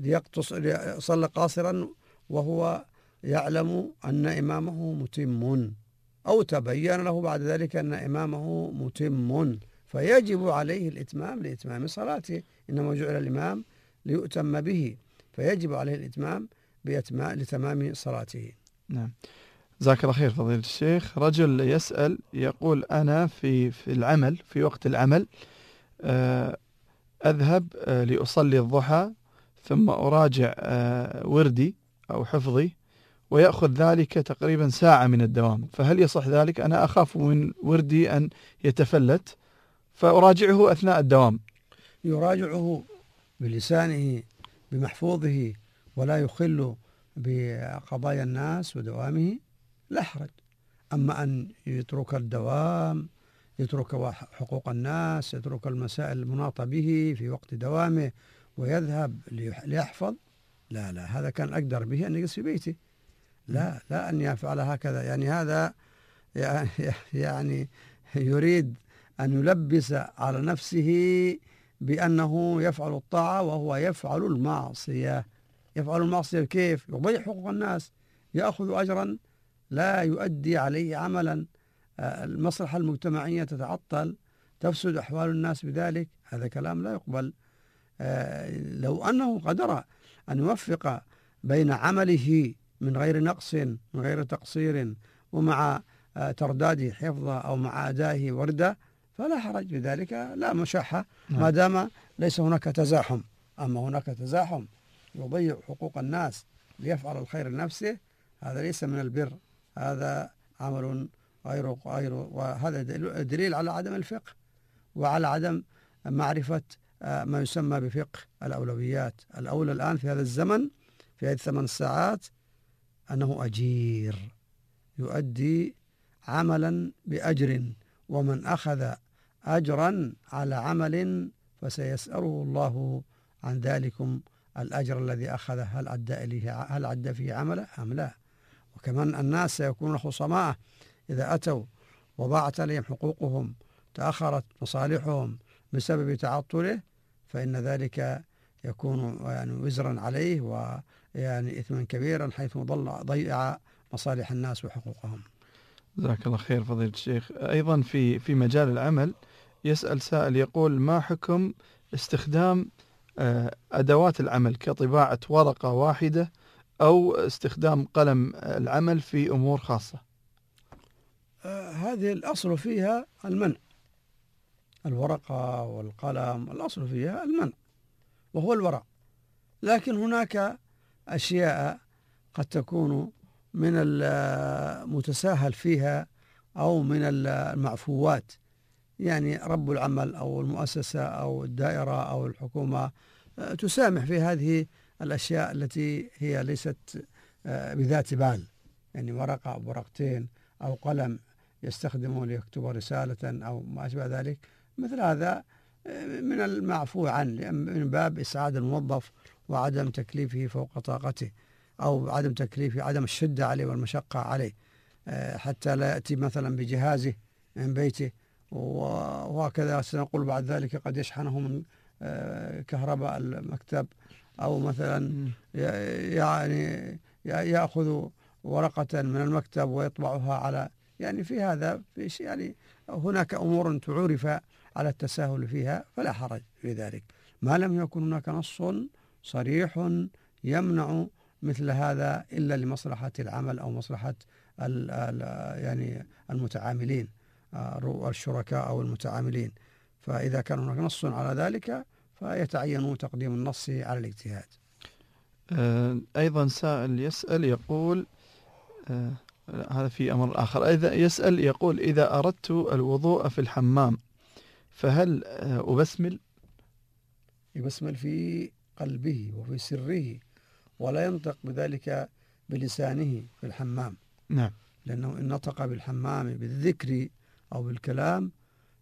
قاصرا وهو يعلم أن إمامه متم، أو تبين له بعد ذلك أن إمامه متم، فيجب عليه الإتمام لإتمام صلاته، إنما جعل الإمام ليؤتم به، فيجب عليه الإتمام لتمام صلاته. نعم. جزاك الله خير فضيلة الشيخ. رجل يسأل يقول أنا في العمل، في وقت العمل أذهب لأصلي الضحى ثم أراجع وردي أو حفظي، ويأخذ ذلك تقريبا ساعة من الدوام، فهل يصح ذلك؟ أنا أخاف من وردي أن يتفلت فأراجعه أثناء الدوام. يراجعه بلسانه بمحفوظه ولا يخل بقضايا الناس ودوامه، لا حرج. أما أن يترك الدوام، يترك حقوق الناس، يترك المسائل المناطة به في وقت دوامه ويذهب ليحفظ، لا هذا كان أقدر به أن يجلس في بيته، لا أن يفعل هكذا. يعني هذا يعني يريد أن يلبس على نفسه بأنه يفعل الطاعة وهو يفعل المعصية. يفعل المعصية كيف؟ يضيع حقوق الناس، يأخذ أجرا لا يؤدي عليه عملا، المصلحة المجتمعية تتعطل، تفسد أحوال الناس بذلك، هذا كلام لا يقبل. لو أنه قدر أن يوفق بين عمله من غير نقص من غير تقصير ومع ترداده حفظه أو مع أدائه ورده فلا حرج بذلك، لا مشاحة ما دام ليس هناك تزاحم. أما هناك تزاحم يضيع حقوق الناس ليفعل الخير لنفسه، هذا ليس من البر، هذا عمل غير وهذا دليل على عدم الفقه وعلى عدم معرفة ما يسمى بفقه الأولويات. الأولى الآن في هذا الزمن في هذه 8 ساعات أنه أجير يؤدي عملا بأجر، ومن أخذ أجرا على عمل فسيسأله الله عن ذلكم الأجر الذي أخذه، هل أدى فيه عمله أم لا. وكمان الناس سيكونون خصماء إذا أتوا وضاعت عليهم حقوقهم، تأخرت مصالحهم بسبب تعطله، فإن ذلك يكون يعني وزرا عليه ويعني إثما كبيرا حيث ضيع مصالح الناس وحقوقهم. جزاك الله خير فضيلة الشيخ. أيضا في مجال العمل يسأل سائل يقول ما حكم استخدام أدوات العمل كطباعة ورقة واحدة أو استخدام قلم العمل في أمور خاصة؟ هذه الأصل فيها المنع، الورقة والقلم الأصل فيها المنع وهو الورع، لكن هناك أشياء قد تكون من المتساهل فيها أو من المعفوات، يعني رب العمل أو المؤسسة أو الدائرة أو الحكومة تسامح في هذه الأشياء التي هي ليست بذات بال، يعني ورقة أو ورقتين أو قلم يستخدمه ليكتب رسالة أو ما أشبه ذلك، مثل هذا من المعفو عنه من باب إسعاد الموظف وعدم تكليفه فوق طاقته، أو عدم تكليفه، عدم الشدة عليه والمشقة عليه، حتى لا يأتي مثلا بجهازه من بيته وهكذا سنقول بعد ذلك قد يشحنه من كهرباء المكتب، أو مثلا يعني يأخذ ورقة من المكتب ويطبعها على، يعني في هذا في شيء، يعني هناك أمور تعرف على التساهل فيها فلا حرج في ذلك، ما لم يكن هناك نص صريح يمنع مثل هذا إلا لمصلحة العمل أو مصلحة يعني المتعاملين الشركاء أو المتعاملين. فإذا كان هناك نص على ذلك فيتعين تقديم النص على الاجتهاد. أيضا سائل يسأل يقول هذا في أمر آخر، إذا يسأل يقول إذا أردت الوضوء في الحمام فهل أبسمل؟ يبسمل في قلبه وفي سره ولا ينطق بذلك بلسانه في الحمام. نعم. لأنه إن نطق بالحمام بالذكر أو بالكلام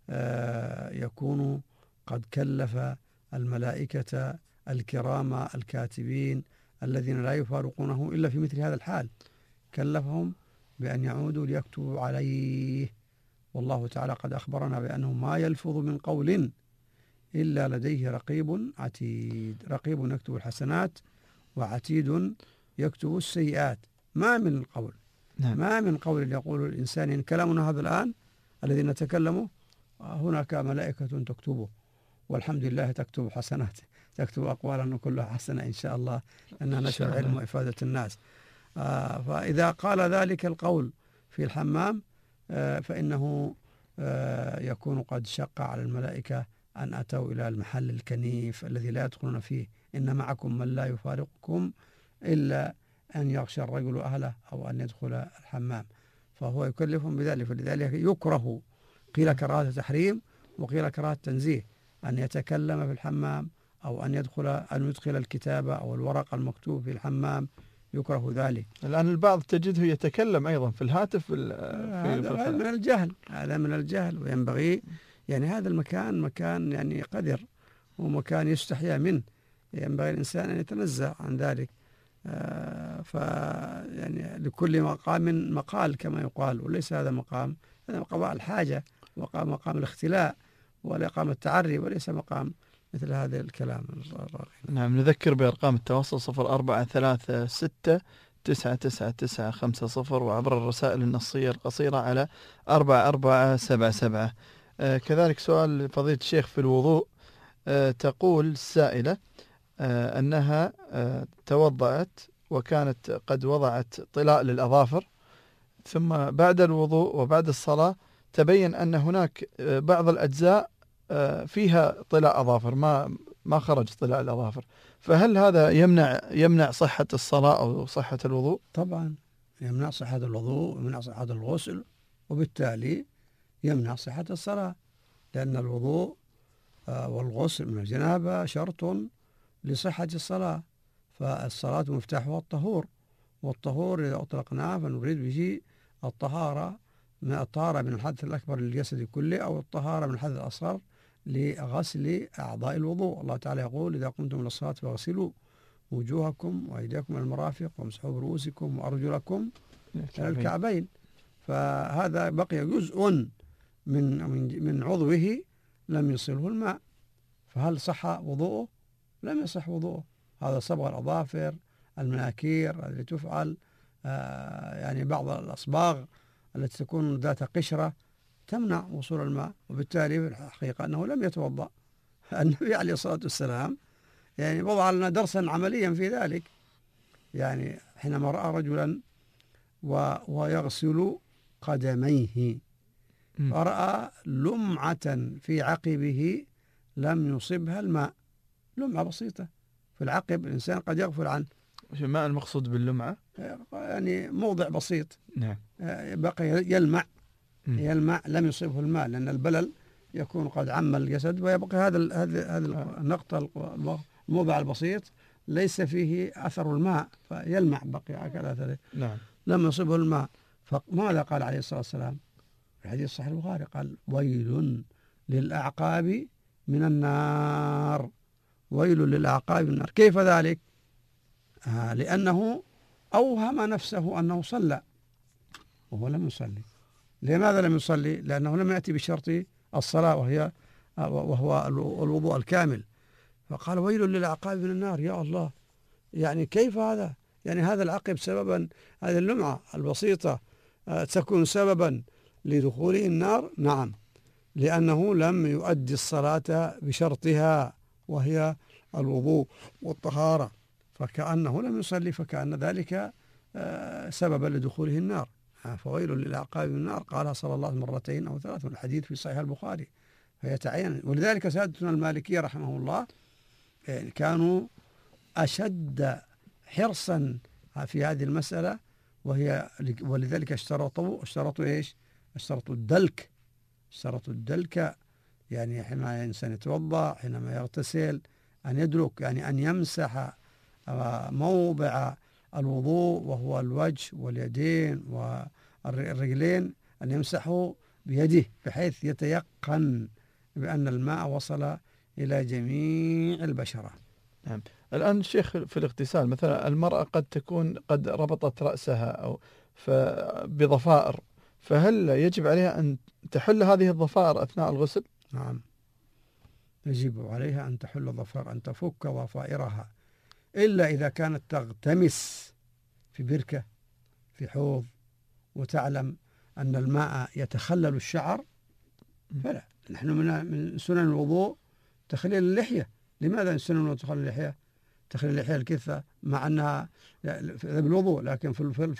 يكون قد كلف الملائكة الكرام الكاتبين الذين لا يفارقونه إلا في مثل هذا الحال، كلفهم بأن يعودوا ليكتبوا عليه، والله تعالى قد أخبرنا بأنه ما يلفظ من قول إلا لديه رقيب عتيد، رقيب يكتب الحسنات وعتيد يكتب السيئات، ما من القول. نعم. ما من قول يقول الإنسان إن كلامنا هذا الآن الذي نتكلمه هناك ملائكة تكتبه، والحمد لله تكتب حسنات، تكتب أقوالنا كلها حسنة إن شاء الله، أنها نشر علم وإفادة الناس. فإذا قال ذلك القول في الحمام فإنه يكون قد شق على الملائكة أن أتوا إلى المحل الكنيف الذي لا يدخلون فيه، إن معكم من لا يفارقكم إلا أن يغشى الرجل أهله أو أن يدخل الحمام، فهو يكلفهم بذلك. فلذلك يكره، قيل كراهة تحريم وقيل كراهة تنزيه، أن يتكلم في الحمام أو أن يدخل الكتابة أو الورق المكتوب في الحمام، يكره ذلك. الآن البعض تجده يتكلم أيضا في الهاتف هذا من الجهل، هذا من الجهل، وينبغي يعني هذا المكان مكان يعني قذر ومكان يستحيا منه، ينبغي الإنسان أن يتنزه عن ذلك. يعني لكل مقام مقال كما يقال، وليس هذا مقام، هذا مقام الحاجة، مقام الاختلاء ومقام التعري، وليس مقام مثل هذا الكلام. نعم. نذكر بأرقام التواصل 0436999950 وعبر الرسائل النصية القصيرة على 4477. كذلك سؤال فضيلة الشيخ في الوضوء، تقول السائلة أنها توضأت وكانت قد وضعت طلاء للأظافر، ثم بعد الوضوء وبعد الصلاة تبين أن هناك بعض الأجزاء فيها طلاء أظافر، ما خرج طلاء الأظافر، فهل هذا يمنع صحة الصلاة أو صحة الوضوء؟ طبعا يمنع صحة الوضوء ويمنع صحة الغسل، وبالتالي يمنع صحة الصلاة، لأن الوضوء والغسل من الجنابة شرط لصحة الصلاة، فالصلاة مفتاحها الطهور، والطهور إذا أطلقناه فنريد به الطهارة من الحدث الأكبر للجسد كله، أو الطهارة من الحدث الأصغر لغسل أعضاء الوضوء. الله تعالى يقول إذا قمتم للصلاة فاغسلوا وجوهكم وأيديكم إلى المرافق وامسحوا برؤوسكم وأرجلكم إلى الكعبين. فهذا بقي جزء من عضوه لم يصله الماء، فهل صح وضوءه؟ لم يصح وضوءه. هذا صبغ الأظافر، المناكير التي تفعل، يعني بعض الأصباغ التي تكون ذات قشرة تمنع وصول الماء، وبالتالي في الحقيقة أنه لم يتوضأ. النبي عليه الصلاة والسلام يعني وضع لنا درسا عمليا في ذلك، يعني حينما رأى رجلا ويغسل قدميه، فرأى لمعة في عقبه لم يصبها الماء، لمعة بسيطة في العقب، الإنسان قد يغفل عنه. ما المقصود باللمعة؟ يعني موضع بسيط. نعم. بقي يلمع لم يصبه الماء، لأن البلل يكون قد عم الجسد، ويبقى هذا النقطة الموضع البسيط ليس فيه أثر الماء فيلمع، بقي كالأثر. نعم. لم يصبه الماء، فماذا قال عليه الصلاة والسلام في حديث صحيح البخاري؟ قال: ويل للأعقاب من النار، ويل للأعقاب من النار. كيف ذلك؟ لأنه أوهم نفسه أنه صلى وهو لم يصلي. لماذا لم يصلي؟ لأنه لم يأتي بشرط الصلاة وهو الوضوء الكامل. فقال: ويل للأعقاب من النار. يا الله، يعني كيف هذا؟ يعني هذا العقب سببا، هذه اللمعة البسيطة تكون سببا لدخوله النار؟ نعم، لأنه لم يؤدي الصلاة بشرطها وهي الوضوء والطهارة، فكأنه لم يصلي، فكأن ذلك سببا لدخوله النار. فويل للأعقاب من النار قالها صلى الله عليه وسلم مرتين أو ثلاث، والحديث في صحيح البخاري، فيتعين. ولذلك سادتنا المالكية رحمه الله كانوا أشد حرصا في هذه المسألة، ولذلك اشترطوا إيش؟ اشترطوا الدلك، اشترطوا الدلك، يعني حينما الإنسان يتوضأ، حينما يغتسل، أن يدلك، يعني أن يمسح موضع الوضوء وهو الوجه واليدين والرجلين، أن يمسحه بيده بحيث يتيقن بأن الماء وصل إلى جميع البشرة. نعم. الآن الشيخ في الاغتسال مثلا المرأة قد تكون قد ربطت رأسها أو بضفائر، فهل يجب عليها أن تحل هذه الضفائر أثناء الغسل؟ نعم، يجب عليها أن تحل ضفائر، أن تفك ضفائرها، إلا إذا كانت تغتمس في بركة في حوض وتعلم أن الماء يتخلل الشعر، فلا. نحن من سنن الوضوء تخليل اللحية. لماذا سنن الوضوء تخليل اللحية؟ تخليل اللحية الكثة مع أنها بالوضوء، لكن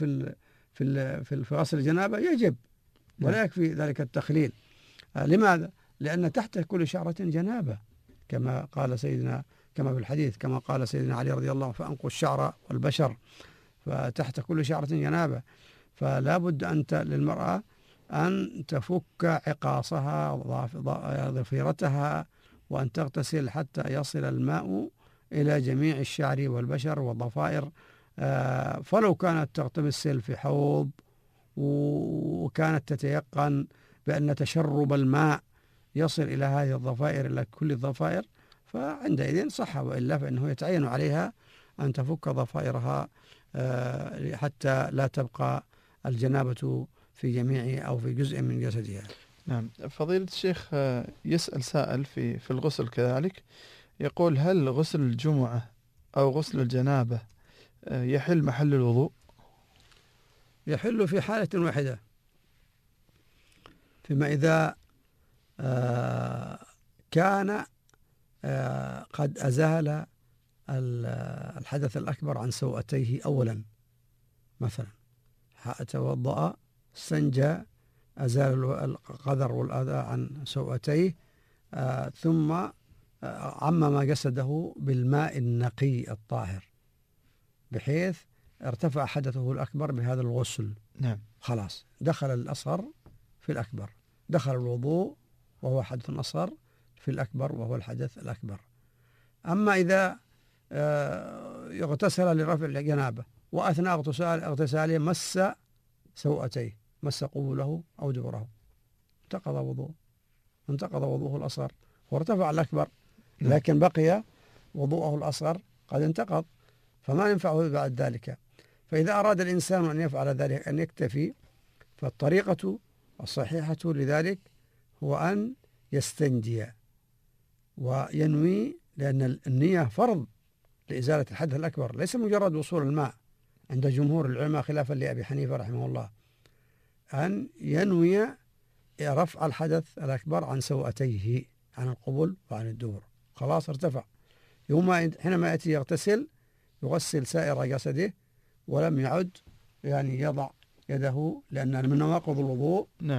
في غسل الجنابة يجب ولا يكفي ذلك التخليل. لماذا؟ لأن تحت كل شعرة جنابة، كما قال سيدنا، كما في الحديث، كما قال سيدنا علي رضي الله عنه: فأنقوا الشعر والبشر، فتحت كل شعرة جنابة. فلا بد أنت للمرأة أن تفك عقاصها ضفيرتها وأن تغتسل حتى يصل الماء إلى جميع الشعر والبشر والضفائر. فلو كانت تغتسل في حوض وكانت تتيقن بأن تشرب الماء يصل إلى هذه الضفائر، إلى كل الضفائر، فعندئذ صح، وإلا فإنه يتعين عليها أن تفك ضفائرها حتى لا تبقى الجنابة في جميع أو في جزء من جسدها. نعم. فضيلة الشيخ، يسأل سائل في الغسل كذلك، يقول: هل غسل الجمعة أو غسل الجنابة يحل محل الوضوء؟ يحل في حالة واحدة، فيما إذا كان قد أزال الحدث الأكبر عن سوءتيه أولا، مثلا توضأ، استنجى، أزال القذر والأذى عن سوءتيه، ثم عمم جسده بالماء النقي الطاهر بحيث ارتفع حدثه الأكبر بهذا الغسل. نعم. خلاص دخل الأصغر في الأكبر، دخل الوضوء وهو حدث أصغر في الأكبر وهو الحدث الأكبر. أما إذا اغتسل لرفع الجنابة وأثناء اغتساله مس سوءتيه، مس قبوله أو دبره، انتقض وضوءه الأصغر وارتفع الأكبر، لكن بقي وضوءه الأصغر قد انتقض، فما ينفعه بعد ذلك. فإذا أراد الإنسان أن يفعل ذلك، أن يكتفي، فالطريقة الصحيحة لذلك هو أن يستنجي وينوي، لأن النية فرض لإزالة الحدث الأكبر، ليس مجرد وصول الماء عند جمهور العلماء خلافا لأبي حنيفة رحمه الله، أن ينوي رفع الحدث الأكبر عن سوءتيه، عن القبل وعن الدبر، خلاص ارتفع. حينما يأتي يغتسل يغسل سائر جسده ولم يعد يعني يضع يده، لأن من نواقض الوضوء نعم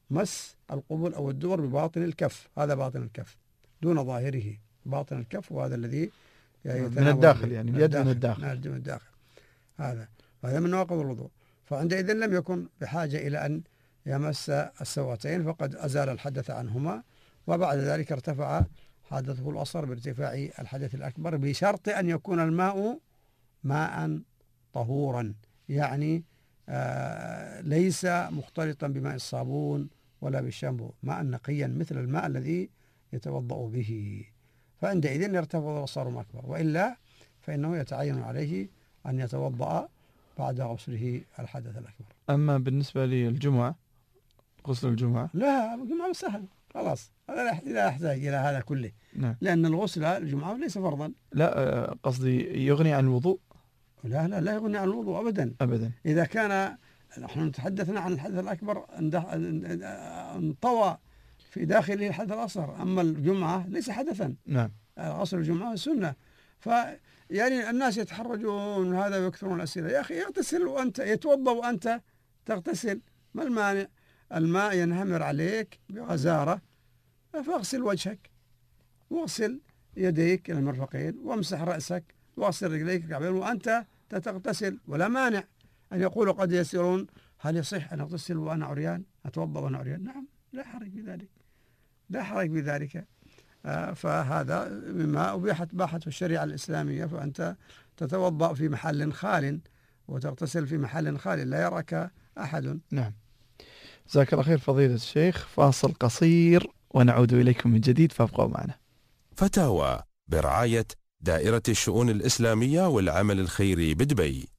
مس القبل أو الدبر بباطن الكف، هذا باطن الكف دون ظاهره، باطن الكف، وهذا الذي من الداخل، يعني اليد من الداخل، من الداخل، هذا من نواقض الوضوء. فعندئذ لم يكن بحاجة إلى أن يمس السواتين، فقد أزال الحدث عنهما، وبعد ذلك ارتفع حدثه الأصغر بارتفاع الحدث الأكبر، بشرط أن يكون الماء ماء طهورا، يعني ليس مختلطا بماء الصابون ولا بالشامبو، ماء نقيا مثل الماء الذي يتوضأ به، فعندئذ يرتفع الأصغر أكبر، وإلا فإنه يتعين عليه أن يتوضأ بعد غسله الحدث الأكبر. أما بالنسبة للجمعة، غسل الجمعة، لا الجمعة سهل خلاص، هذا لا يحتاج إلى هذا كله. نعم. لأن الغسل الجمعة ليس فرضا. لا قصدي يغني عن الوضوء. لا يغني عن الوضوء أبدا. إذا كان نحن تحدثنا عن الحدث الأكبر انطوى في داخله الحدث الأصغر، أما الجمعة ليس حدثا. نعم. غسل الجمعة سنة. يعني الناس يتحرجون هذا ويكثرون الأسئلة. يا أخي اغتسل وأنت يتوضأ وأنت تغتسل، ما المانع؟ الماء ينهمر عليك بغزارة، فاغسل وجهك واغسل يديك إلى المرفقين وامسح رأسك واغسل رجليك الكعبين وأنت تغتسل، ولا مانع أن يقولوا قد يسألون هل يصح أن أغتسل وأنا عريان، أتوضأ وأنا عريان؟ نعم، لا حرج بذلك. فهذا مما باحته الشريعة الإسلامية، فأنت تتوضأ في محل خال وتغتسل في محل خال لا يراك أحد. نعم. جزاك الله خير فضيلة الشيخ. فاصل قصير ونعود إليكم من جديد، فابقوا معنا. فتاوى برعاية دائرة الشؤون الإسلامية والعمل الخيري بدبي.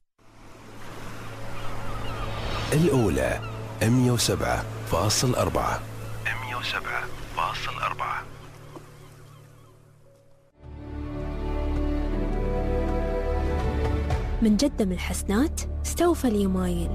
الأولى 107.4. من جدة من الحسنات استوفى اليمايل.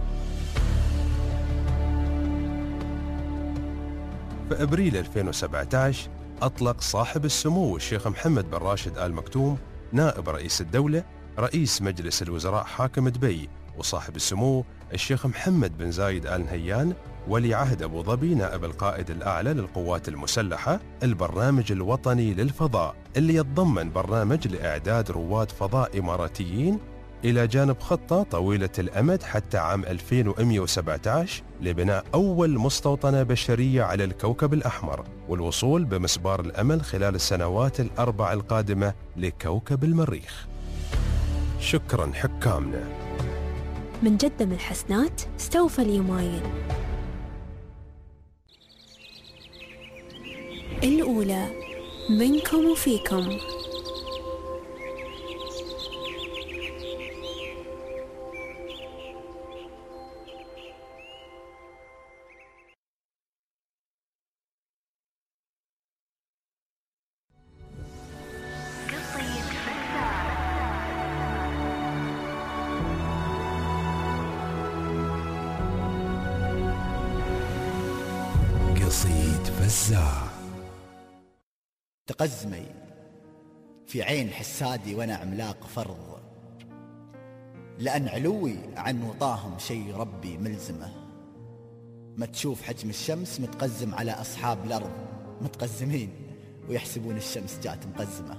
في أبريل 2017 أطلق صاحب السمو الشيخ محمد بن راشد آل مكتوم نائب رئيس الدولة رئيس مجلس الوزراء حاكم دبي، وصاحب السمو الشيخ محمد بن زايد آل نهيان ولي عهد أبو ظبي نائب القائد الأعلى للقوات المسلحة البرنامج الوطني للفضاء، اللي يتضمن برنامج لإعداد رواد فضاء إماراتيين إلى جانب خطة طويلة الأمد حتى عام 2117 لبناء أول مستوطنة بشرية على الكوكب الأحمر، والوصول بمسبار الأمل خلال السنوات الأربع القادمة لكوكب المريخ. شكرا حكامنا. من جدة من الحسنات استوفى اليمايل. الأولى منكم وفيكم. قصيد فزاع. تقزمي في عين حسادي وانا عملاق فرض، لأن علوي عن وطاهم شي ربي ملزمه. ما تشوف حجم الشمس متقزم على أصحاب الأرض، متقزمين ويحسبون الشمس جات مقزمة.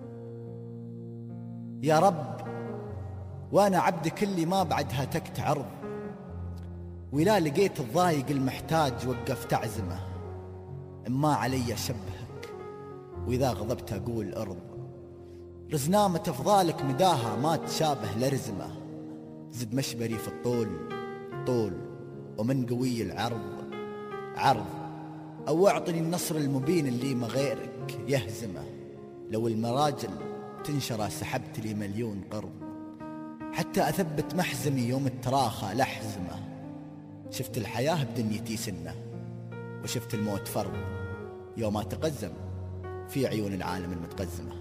يا رب وأنا عبدك اللي ما بعدها تكت عرض، ولا لقيت الضايق المحتاج وقفت أعزمه. إما علي شبهك وإذا غضبت أقول أرض، رزنامة أفضالك مداها ما تشابه لرزمة. زد مشبري في الطول طول ومن قوي العرض عرض، أو أعطني النصر المبين اللي ما غيرك يهزمه. لو المراجل تنشر سحبت لي مليون قرض، حتى أثبت محزمي يوم التراخى لحزمه. شفت الحياة بدنيتي سنة، وشفت الموت فرض يوم أتقزم في عيون العالم المتقزمة.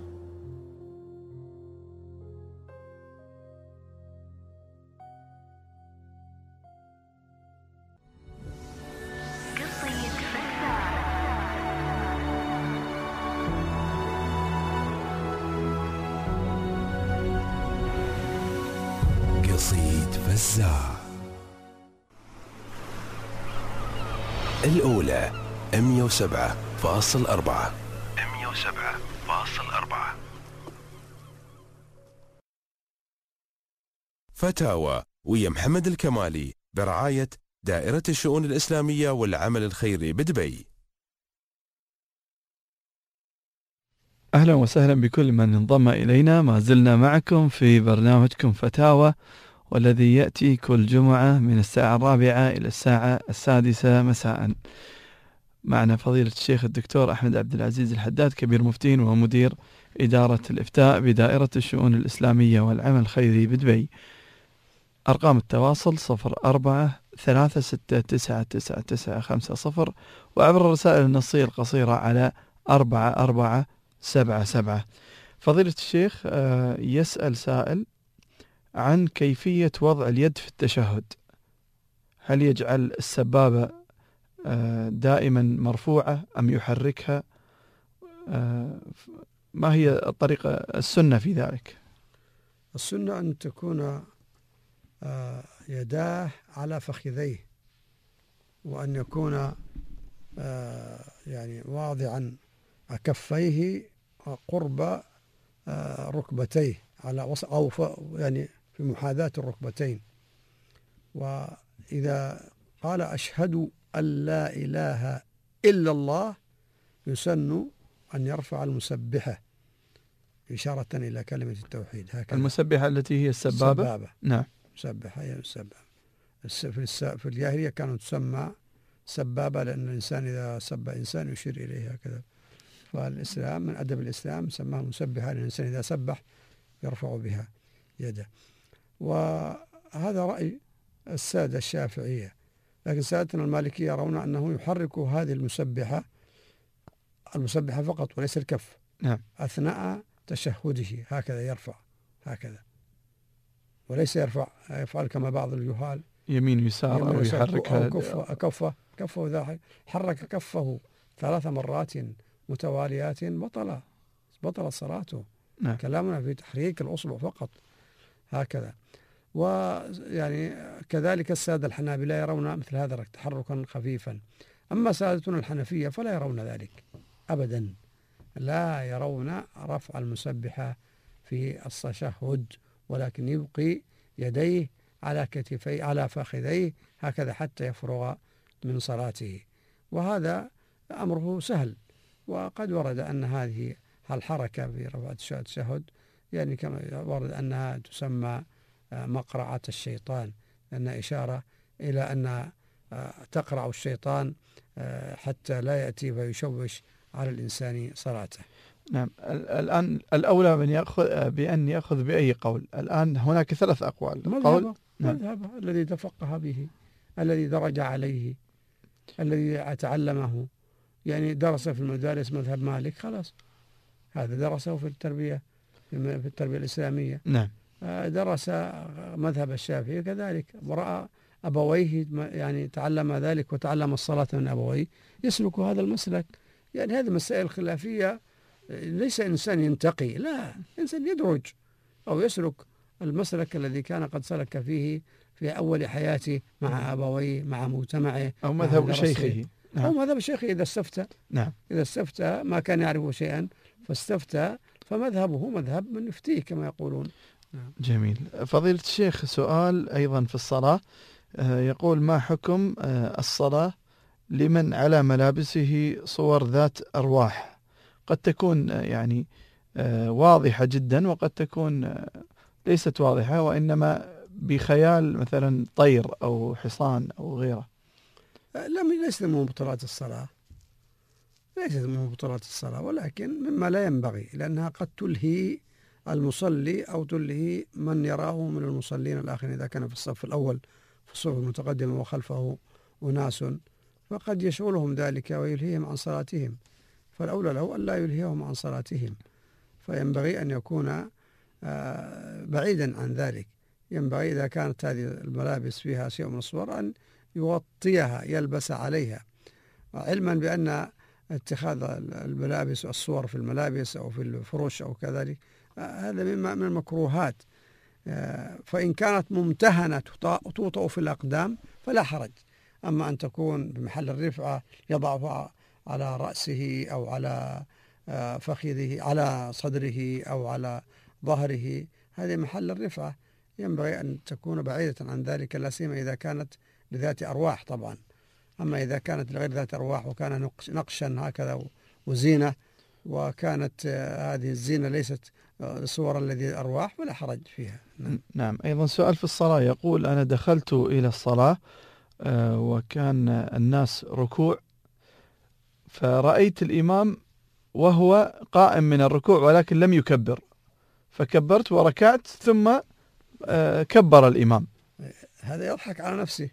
قصيد فزاع. الأولى 107.4. فتاوى ويا محمد الكمالي برعاية دائرة الشؤون الإسلامية والعمل الخيري بدبي. أهلا وسهلا بكل من انضم إلينا. ما زلنا معكم في برنامجكم فتاوى، والذي يأتي كل جمعة من الساعة 4 إلى الساعة 6 مساء. معنا فضيلة الشيخ الدكتور أحمد عبد العزيز الحداد، كبير مفتين ومدير إدارة الإفتاء بدائرة الشؤون الإسلامية والعمل الخيري بدبي. أرقام التواصل 04-36999950، وعبر الرسائل النصية القصيرة على 4477. فضيلة الشيخ، يسأل سائل عن كيفية وضع اليد في التشهد. هل يجعل السبابة دائما مرفوعة أم يحركها؟ ما هي الطريقة السنة في ذلك؟ السنة أن تكون يداه على فخذيه، وأن يكون يعني واضعا كفيه قرب ركبتيه على أو يعني في محاذاة الركبتين. وإذا قال أشهد أن لا إله إلا الله يسن أن يرفع المسبحة إشارة إلى كلمة التوحيد. هكذا المسبحة التي هي السبابة. نعم، مسبحة هي السبابة. في الجاهلية كانت تسمى سبابة، لأن الإنسان إذا سب إنسان يشير إليه هكذا. فالإسلام من أدب الإسلام سماها مسبحة، لأن الإنسان إذا سبح يرفع بها يده. وهذا رأي السادة الشافعية، لكن سادتنا المالكية يرون أنه يحرك هذه المسبحة فقط وليس الكف. نعم. أثناء تشهده هكذا يرفع هكذا، وليس يفعل كما بعض الجهال يمين يسار أو يحرك كفه إذا حرك كفه 3 مرات متواليات بطل صلاته. نعم. كلامنا في تحريك الأصبع فقط هكذا. ويعني كذلك السادة الحنابلة يرون مثل هذا تحركا خفيفا. أما سادتنا الحنفية فلا يرون ذلك أبدا، لا يرون رفع المسبحة في التشهد، ولكن يبقي يديه على كتفيه على فخذيه هكذا حتى يفرغ من صلاته. وهذا أمره سهل. وقد ورد أن هذه الحركة في رفع التشهد يعني كما ورد أنها تسمى مقرعة الشيطان، لأنها إشارة إلى أن تقرع الشيطان حتى لا يأتي فيشوش على الإنسان صلاته. نعم. الآن الأولى بأن يأخذ بأي قول. الآن هناك 3 أقوال. مذهبه الذي تفقه به، الذي درج عليه، الذي تعلمه. يعني درس في المدارس مذهب مالك، خلاص هذا درسه في التربية الإسلامية. نعم. درس مذهب الشافعي كذلك، ورأى أبويه يعني تعلم ذلك وتعلم الصلاة من أبويه، يسلك هذا المسلك. يعني هذه مسائل خلافية، ليس إنسان ينتقي، لا، إنسان يدرج أو يسلك المسلك الذي كان قد سلك فيه في أول حياته مع أبويه مع مجتمعه أو مذهب شيخه. نعم. أو مذهب شيخه إذا استفتى. نعم. إذا استفتى ما كان يعرف شيئا فاستفتى فمذهبه مذهب من يفتيه كما يقولون. نعم. جميل. فضيلة الشيخ، سؤال أيضا في الصلاة، يقول: ما حكم الصلاة لمن على ملابسه صور ذات أرواح؟ قد تكون يعني واضحة جدا، وقد تكون ليست واضحة، وإنما بخيال مثلا طير أو حصان أو غيره. ليست من مبطلات الصلاة، ليست من مبطلات الصلاة، ولكن مما لا ينبغي، لأنها قد تلهي المصلي أو تلهي من يراه من المصلين الآخرين. إذا كان في الصف الأول في الصف المتقدم وخلفه أناس فقد يشغلهم ذلك ويلهيهم عن صلاتهم، فالأولى له أن لا يلهيهم عن صلاتهم، فينبغي أن يكون بعيدا عن ذلك. ينبغي إذا كانت هذه الملابس فيها شيء من الصور أن يغطيها، يلبس عليها، علما بأن اتخاذ الملابس والصور في الملابس أو في الفرش أو كذلك هذا من المكروهات. فإن كانت ممتهنة توطأ في الأقدام فلا حرج، أما أن تكون بمحل الرفعة يضعها على رأسه أو على فخذه، على صدره أو على ظهره، هذه محل الرفعة، ينبغي أن تكون بعيدة عن ذلك، لا سيما إذا كانت لذات أرواح طبعا. أما إذا كانت لغير ذات أرواح وكان نقشا هكذا وزينة، وكانت هذه الزينة ليست صورا الذي أرواح، ولا حرج فيها. نعم. أيضا سؤال في الصلاة، يقول أنا دخلت إلى الصلاة وكان الناس ركوع، فرأيت الإمام وهو قائم من الركوع ولكن لم يكبر، فكبرت وركعت ثم كبر الإمام. هذا يضحك على نفسه،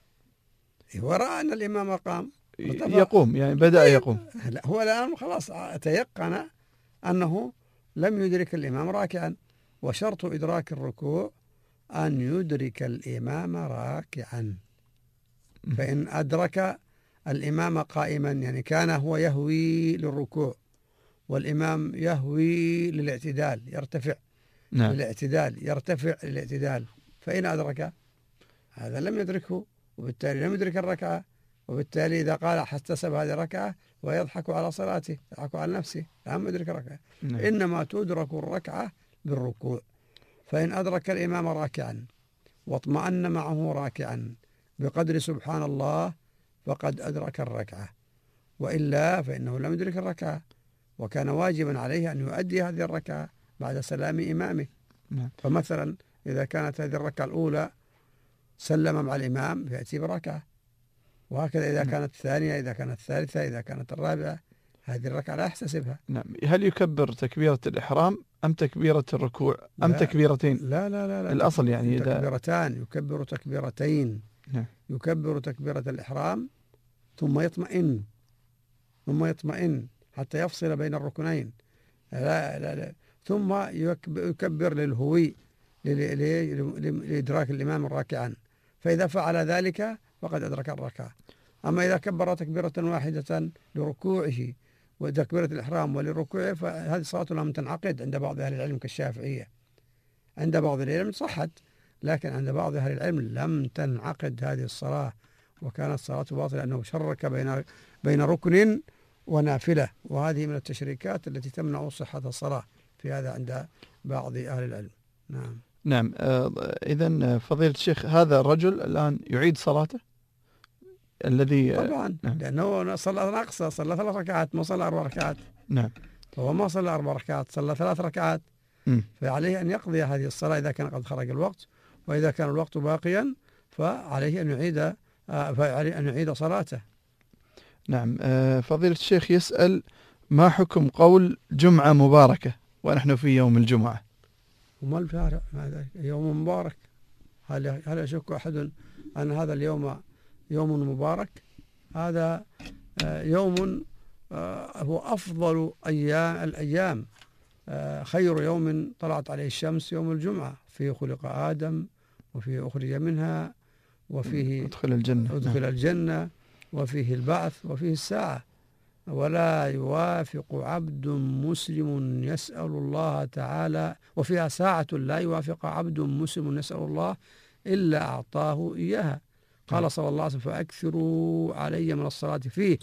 هو رأى أن الإمام قام يقوم، يعني بدأ يقوم. لا، هو الآن خلاص تيقن أنه لم يدرك الإمام راكعا، وشرط إدراك الركوع أن يدرك الإمام راكعا. فإن أدرك الإمام قائما، يعني كان هو يهوي للركوع والإمام يهوي للاعتدال، يرتفع للاعتدال، يرتفع للاعتدال، فإن أدرك هذا لم يدركه، وبالتالي لم يدرك الركعة، وبالتالي إذا قال احتسب هذه الركعة ويضحك على صلاته، يضحك على نفسه، لم يدرك الركعة. إنما تدرك الركعة بالركوع. فإن أدرك الإمام راكعا واطمأن معه راكعا بقدر سبحان الله فقد أدرك الركعة، وإلا فإنه لم يدرك الركعة، وكان واجبا عليه أن يؤدي هذه الركعة بعد سلام إمامه. فمثلا إذا كانت هذه الركعة الأولى سلم مع الإمام فيأتي بركعة، وهكذا إذا كانت الثانية، إذا كانت الثالثة، إذا كانت الرابعة، هذه الركعة لا يحتسبها. نعم. هل يكبر تكبيرة الإحرام أم تكبيرة الركوع أم تكبيرتين؟ لا الأصل يعني تكبيرتان، يكبر تكبيرتين. يكبر تكبيرة الإحرام ثم يطمئن حتى يفصل بين الركنين، لا ثم يكبر للهوي لإدراك الإمام راكعا، فإذا فعل ذلك فقد أدرك الركعة. أما إذا كبر تكبيرة واحدة لركوعه وتكبيرة الإحرام وللركوع فهذه صلاة لم تنعقد عند بعض أهل العلم كالشافعية. عند بعض العلم صحت، لكن عند بعض أهل العلم لم تنعقد هذه الصلاة، وكانت صلاة باطلة لأنه شرك بين ركن ونافلة، وهذه من التشريكات التي تمنع صحة الصلاة في هذا عند بعض أهل العلم. نعم. إذن فضيلة الشيخ، هذا الرجل الآن يعيد صلاته الذي طبعا لأنه صلى ناقصة، صلى 3 ركعات، ما صلى 4 ركعات. نعم. هو ما صلى 4 ركعات، صلى 3 ركعات. فعليه أن يقضي هذه الصلاة إذا كان قد خرج الوقت، وإذا كان الوقت باقيا فعليه أن يعيد صلاته. نعم. فضيلة الشيخ يسأل: ما حكم قول جمعة مباركة ونحن في يوم الجمعة؟ وما الفارق؟ يوم مبارك، هل يشك أحد أن هذا اليوم يوم مبارك؟ هذا يوم هو أفضل الأيام، خير يوم طلعت عليه الشمس يوم الجمعة، فيه خلق آدم، وفيه أخرج منها، وفيه أدخل الجنة، وفيه البعث، وفيه الساعة. ولا يوافق عبد مسلم يسأل الله تعالى، وفيها ساعة لا يوافق عبد مسلم يسأل الله إلا أعطاه إياها. قال صلى الله عليه وسلم: فأكثروا علي من الصلاة فيه،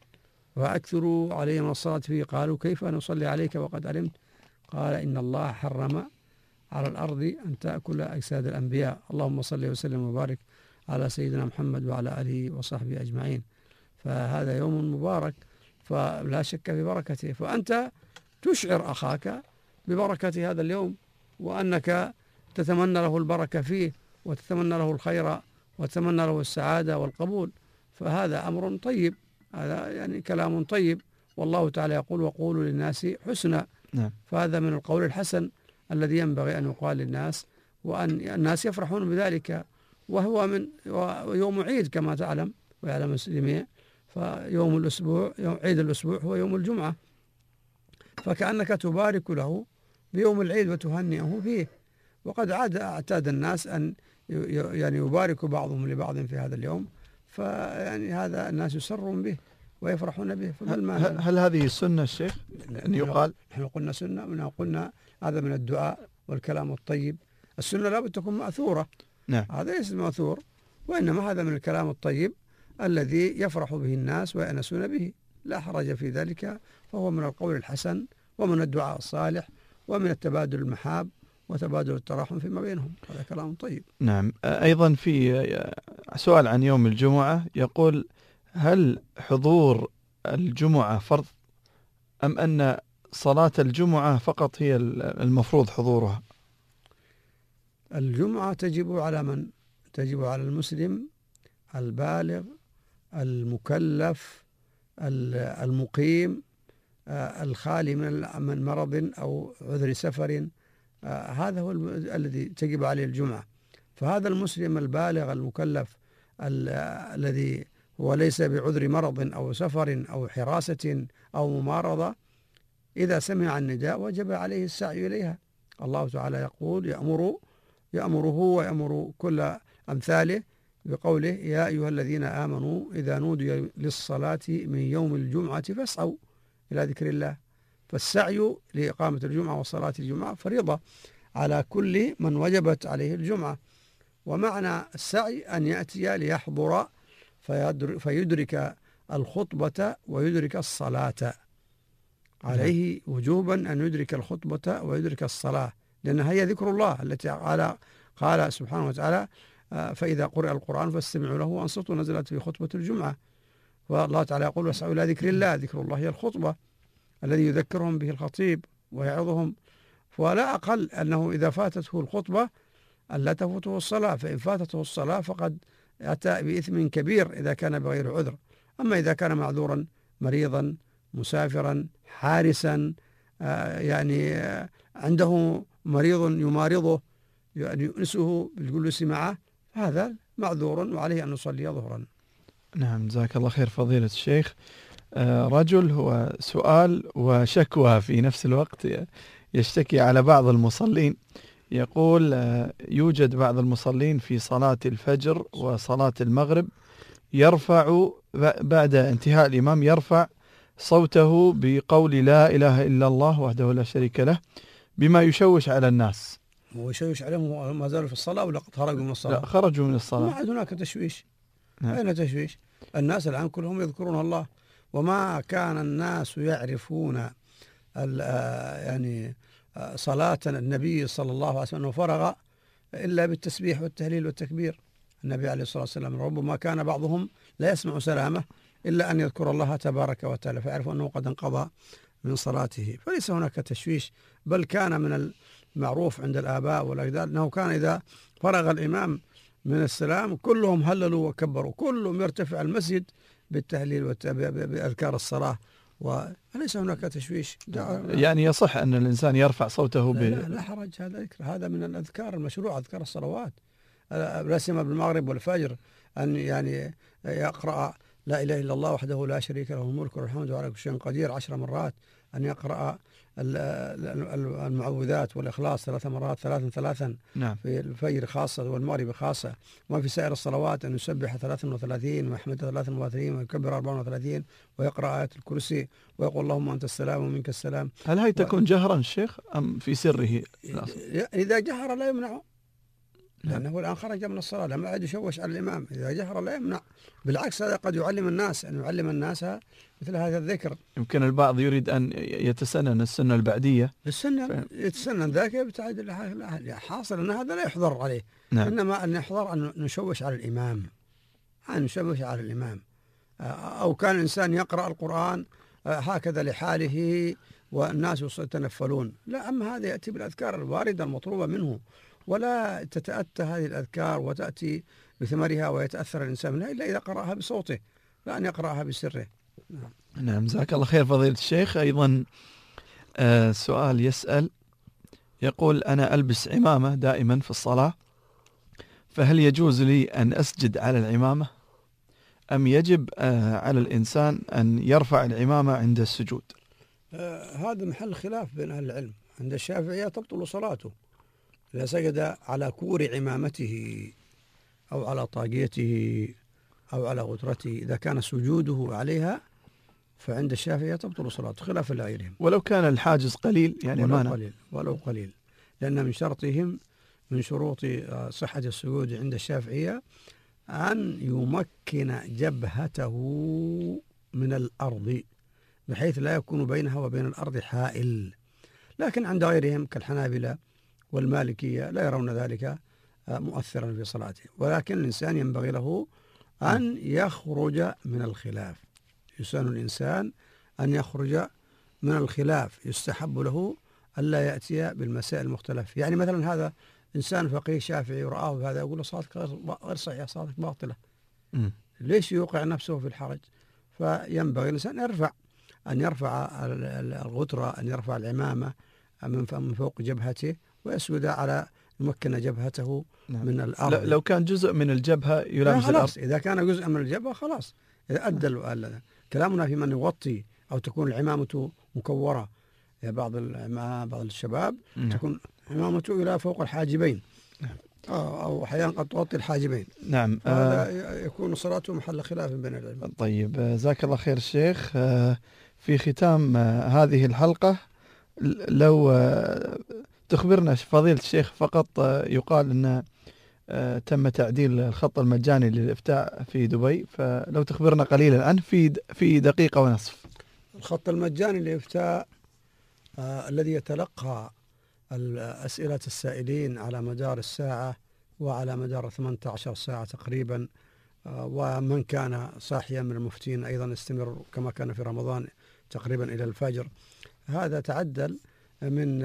وأكثروا علي من الصلاة فيه. قالوا: كيف نصلي عليك وقد علمت؟ قال: إن الله حرم على الأرض أن تأكل أجساد الأنبياء. اللهم صل وسلم وبارك على سيدنا محمد وعلى آله وصحبه أجمعين. فهذا يوم مبارك، فلا شك في بركته، فأنت تشعر أخاك ببركة هذا اليوم، وأنك تتمنى له البركة فيه، وتتمنى له الخير، وتتمنى له السعادة والقبول. فهذا أمر طيب، هذا يعني كلام طيب، والله تعالى يقول: وقولوا للناس حسنا. فهذا من القول الحسن الذي ينبغي أن يقال للناس، وأن الناس يفرحون بذلك. وهو من يوم عيد كما تعلم ويعلم الجميع، فيوم الأسبوع، يوم عيد الأسبوع هو يوم الجمعة، فكأنك تبارك له بيوم العيد وتهنئه فيه. وقد اعتاد الناس أن يعني يبارك بعضهم لبعض في هذا اليوم، فيعني هذا الناس يسرون به ويفرحون به. هل هذه السنة الشيخ أن يقال؟ نحن قلنا سنة، قلنا هذا من الدعاء والكلام الطيب. السنة لابد تكون مأثورة. نعم. هذا ليس مأثور، وإنما هذا من الكلام الطيب الذي يفرح به الناس ويأنسون به، لا حرج في ذلك، فهو من القول الحسن ومن الدعاء الصالح ومن التبادل المحاب وتبادل التراحم فيما بينهم. هذا كلام طيب. نعم. أيضا في سؤال عن يوم الجمعة، يقول: هل حضور الجمعة فرض أم أن صلاة الجمعة فقط هي المفروض حضورها؟ الجمعة تجب على من؟ تجب على المسلم البالغ المكلف المقيم الخالي من مرض أو عذر سفر، هذا هو الذي تجب عليه الجمعة. فهذا المسلم البالغ المكلف الذي هو ليس بعذر مرض أو سفر أو حراسة أو ممارضة، إذا سمع النداء وجب عليه السعي إليها. الله تعالى يقول: يأمره ويأمر كل أمثاله بقوله: يا أيها الذين آمنوا إذا نودي للصلاة من يوم الجمعة فاسعوا إلى ذكر الله. فالسعي لإقامة الجمعة وصلاة الجمعة فريضة على كل من وجبت عليه الجمعة. ومعنى السعي أن يأتي ليحضر فيدرك الخطبة ويدرك الصلاة. عليه وجوبا أن يدرك الخطبة ويدرك الصلاة، لأنها هي ذكر الله التي قال سبحانه وتعالى: فإذا قرئ القرآن فاستمعوا له وأنصتوا، نزلت في خطبة الجمعة. والله تعالى يقول: واسعوا إلى ذكر الله. ذكر الله هي الخطبة الذي يذكرهم به الخطيب ويعظهم. ولا أقل أنه إذا فاتته الخطبة ألا تفوته الصلاة، فإن فاتته الصلاة فقد أتى بإثم كبير إذا كان بغير عذر. أما إذا كان معذورا مريضا مسافرا حارسا يعني عنده مريض يمارضه يعني يؤنسه بالجلوس معه، هذا معذور وعليه أن يصلي ظهرا. نعم، جزاك الله خير فضيلة الشيخ. رجل هو سؤال وشكوى في نفس الوقت، يشتكي على بعض المصلين. يقول: يوجد بعض المصلين في صلاة الفجر وصلاة المغرب يرفع بعد انتهاء الإمام يرفع صوته بقول لا إله إلا الله وحده لا شريك له، بما يشوش على الناس. هو يشوش عليهم ما زالوا في الصلاة ولا قد خرجوا من الصلاة؟ لا، خرجوا من الصلاة. ما عاد هناك تشويش. أين تشويش؟ الناس الآن كلهم يذكرون الله، وما كان الناس يعرفون يعني صلاة النبي صلى الله عليه وسلم فرغ إلا بالتسبيح والتهليل والتكبير. النبي عليه الصلاة والسلام ربما كان بعضهم لا يسمع سلامه إلا أن يذكر الله تبارك وتعالى فيعرف أنه قد انقضى من صلاته. فليس هناك تشويش، بل كان من المعروف عند الآباء والأجداد أنه كان إذا فرغ الإمام من السلام كلهم هللوا وكبروا، كلهم يرتفع المسجد بالتهليل بأذكار الصلاة، وليس هناك تشويش. يعني يصح أن الإنسان يرفع صوته لا حرج، هذا ذكر، هذا من الأذكار المشروعة، أذكار الصلوات، لا سيما بالمغرب والفجر، أن يعني يقرأ لا إله إلا الله وحده لا شريك له الملك والحمد وعلى كل شيء قدير 10 مرات، أن يقرأ المعوذات والإخلاص 3 مرات ثلاثا نعم. في الفجر خاصة والمغرب خاصة، وما في سائر الصلوات أن يسبح 33 ويحمد 33 ويكبر 34 ويقرأ آية الكرسي ويقول اللهم أنت السلام ومنك السلام. هل هي تكون جهرا الشيخ أم في سره؟ إذا جهر لا يمنع، لأنه الآن خرج من الصلاة، لم يعد يشوش على الإمام. إذا جهر لا يمنع، بالعكس هذا قد يعلم الناس، أن يعلم الناس مثل هذا الذكر. يمكن البعض يريد أن يتسنن السنة البعدية، يتسنن ذاك يبتعد. حاصل أن هذا لا يحضر عليه. نعم. إنما أن يحضر أن نشوش على الإمام، أن نشوش على الإمام، أو كان الإنسان يقرأ القرآن هكذا لحاله والناس يتنفلون، لا. أما هذا يأتي بالأذكار الواردة المطلوبة منه، ولا تتأتى هذه الأذكار وتأتي بثمرها ويتأثر الإنسان منها إلا إذا قرأها بصوته، لا أن يقرأها بسره. نعم، جزاك الله خير فضيلة الشيخ. أيضا سؤال يسأل، يقول: أنا ألبس عمامة دائما في الصلاة، فهل يجوز لي أن أسجد على العمامة أم يجب على الإنسان أن يرفع العمامة عند السجود؟ هذا محل خلاف بين أهل العلم. عند الشافعية تبطل صلاته إذا سجد على كور عمامته أو على طاقيته أو على غترته، إذا كان سجوده عليها فعند الشافعية تبطل صلاته خلافا لغيرهم، ولو كان الحاجز قليل، يعني ولو قليل، لأن من شرطهم من شروط صحة السجود عند الشافعية أن يمكن جبهته من الأرض بحيث لا يكون بينها وبين الأرض حائل. لكن عند غيرهم كالحنابلة والمالكية لا يرون ذلك مؤثرا في صلاته، ولكن الإنسان ينبغي له أن يخرج من الخلاف. يسن الإنسان أن يخرج من الخلاف، يستحب له ألا يأتي بالمسائل المختلف. يعني مثلا هذا إنسان فقيه شافعي ورآه هذا يقول له صلاتك غير صحيحة، صلاتك باطلة. ليش يوقع نفسه في الحرج؟ فينبغي الإنسان أن يرفع الغترة، أن يرفع العمامة من فوق جبهته ويسجد على يمكن جبهته من الأرض. لو كان جزء من الجبهة يلامس الأرض، إذا كان جزء من الجبهة خلاص، إذا أدى كلامنا في من يغطي أو تكون العمامة مكورة. بعض الشباب تكون عمامته إلى فوق الحاجبين أو أحيانا قد تغطي الحاجبين. نعم. هذا يكون صلاته محل خلاف بين العلماء. طيب، جزاك الله خير الشيخ. في ختام هذه الحلقة لو تخبرنا فضيلة الشيخ، فقط يقال أن تم تعديل الخط المجاني للإفتاء في دبي، فلو تخبرنا قليلا عنه في دقيقة ونصف. الخط المجاني للإفتاء الذي يتلقى أسئلة السائلين على مدار الساعة وعلى مدار 18 ساعة تقريبا، ومن كان صاحيا من المفتين أيضا يستمر كما كان في رمضان تقريبا إلى الفجر. هذا تعدل من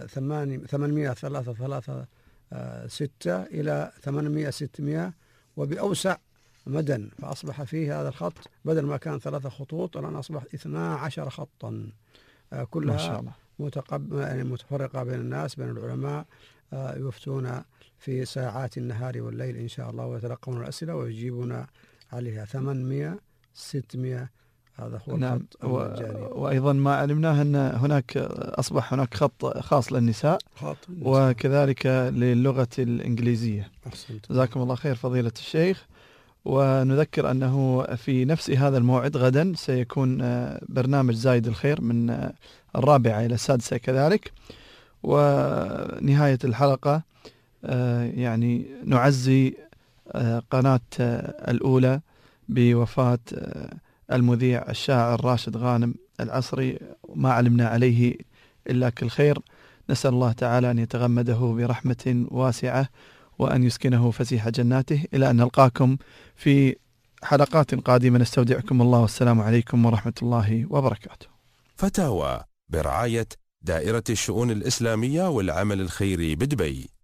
833 إلى 800-600 وبأوسع مدى، فأصبح فيه هذا الخط بدل ما كان 3 خطوط الآن أصبح 12 خطا، كلها متفرقة بين الناس، بين العلماء، يفتون في ساعات النهار والليل إن شاء الله، ويتلقون الأسئلة ويجيبون عليها 800-600. هذا هو الخط المجاني. وأيضا ما علمناه أن أصبح هناك خط خاص للنساء وكذلك للغة الإنجليزية. جزاكم الله خير فضيلة الشيخ. ونذكر أنه في نفس هذا الموعد غدا سيكون برنامج زايد الخير من 4 إلى 6 كذلك. ونهاية الحلقة يعني نعزي قناة الأولى بوفاة المذيع الشاعر راشد غانم العصري، ما علمنا عليه إلا كل خير. نسأل الله تعالى أن يتغمده برحمة واسعة وأن يسكنه فسيح جناته. إلى أن نلقاكم في حلقات قادمة، نستودعكم الله، والسلام عليكم ورحمة الله وبركاته. فتاوى برعاية دائرة الشؤون الإسلامية والعمل الخيري بدبي.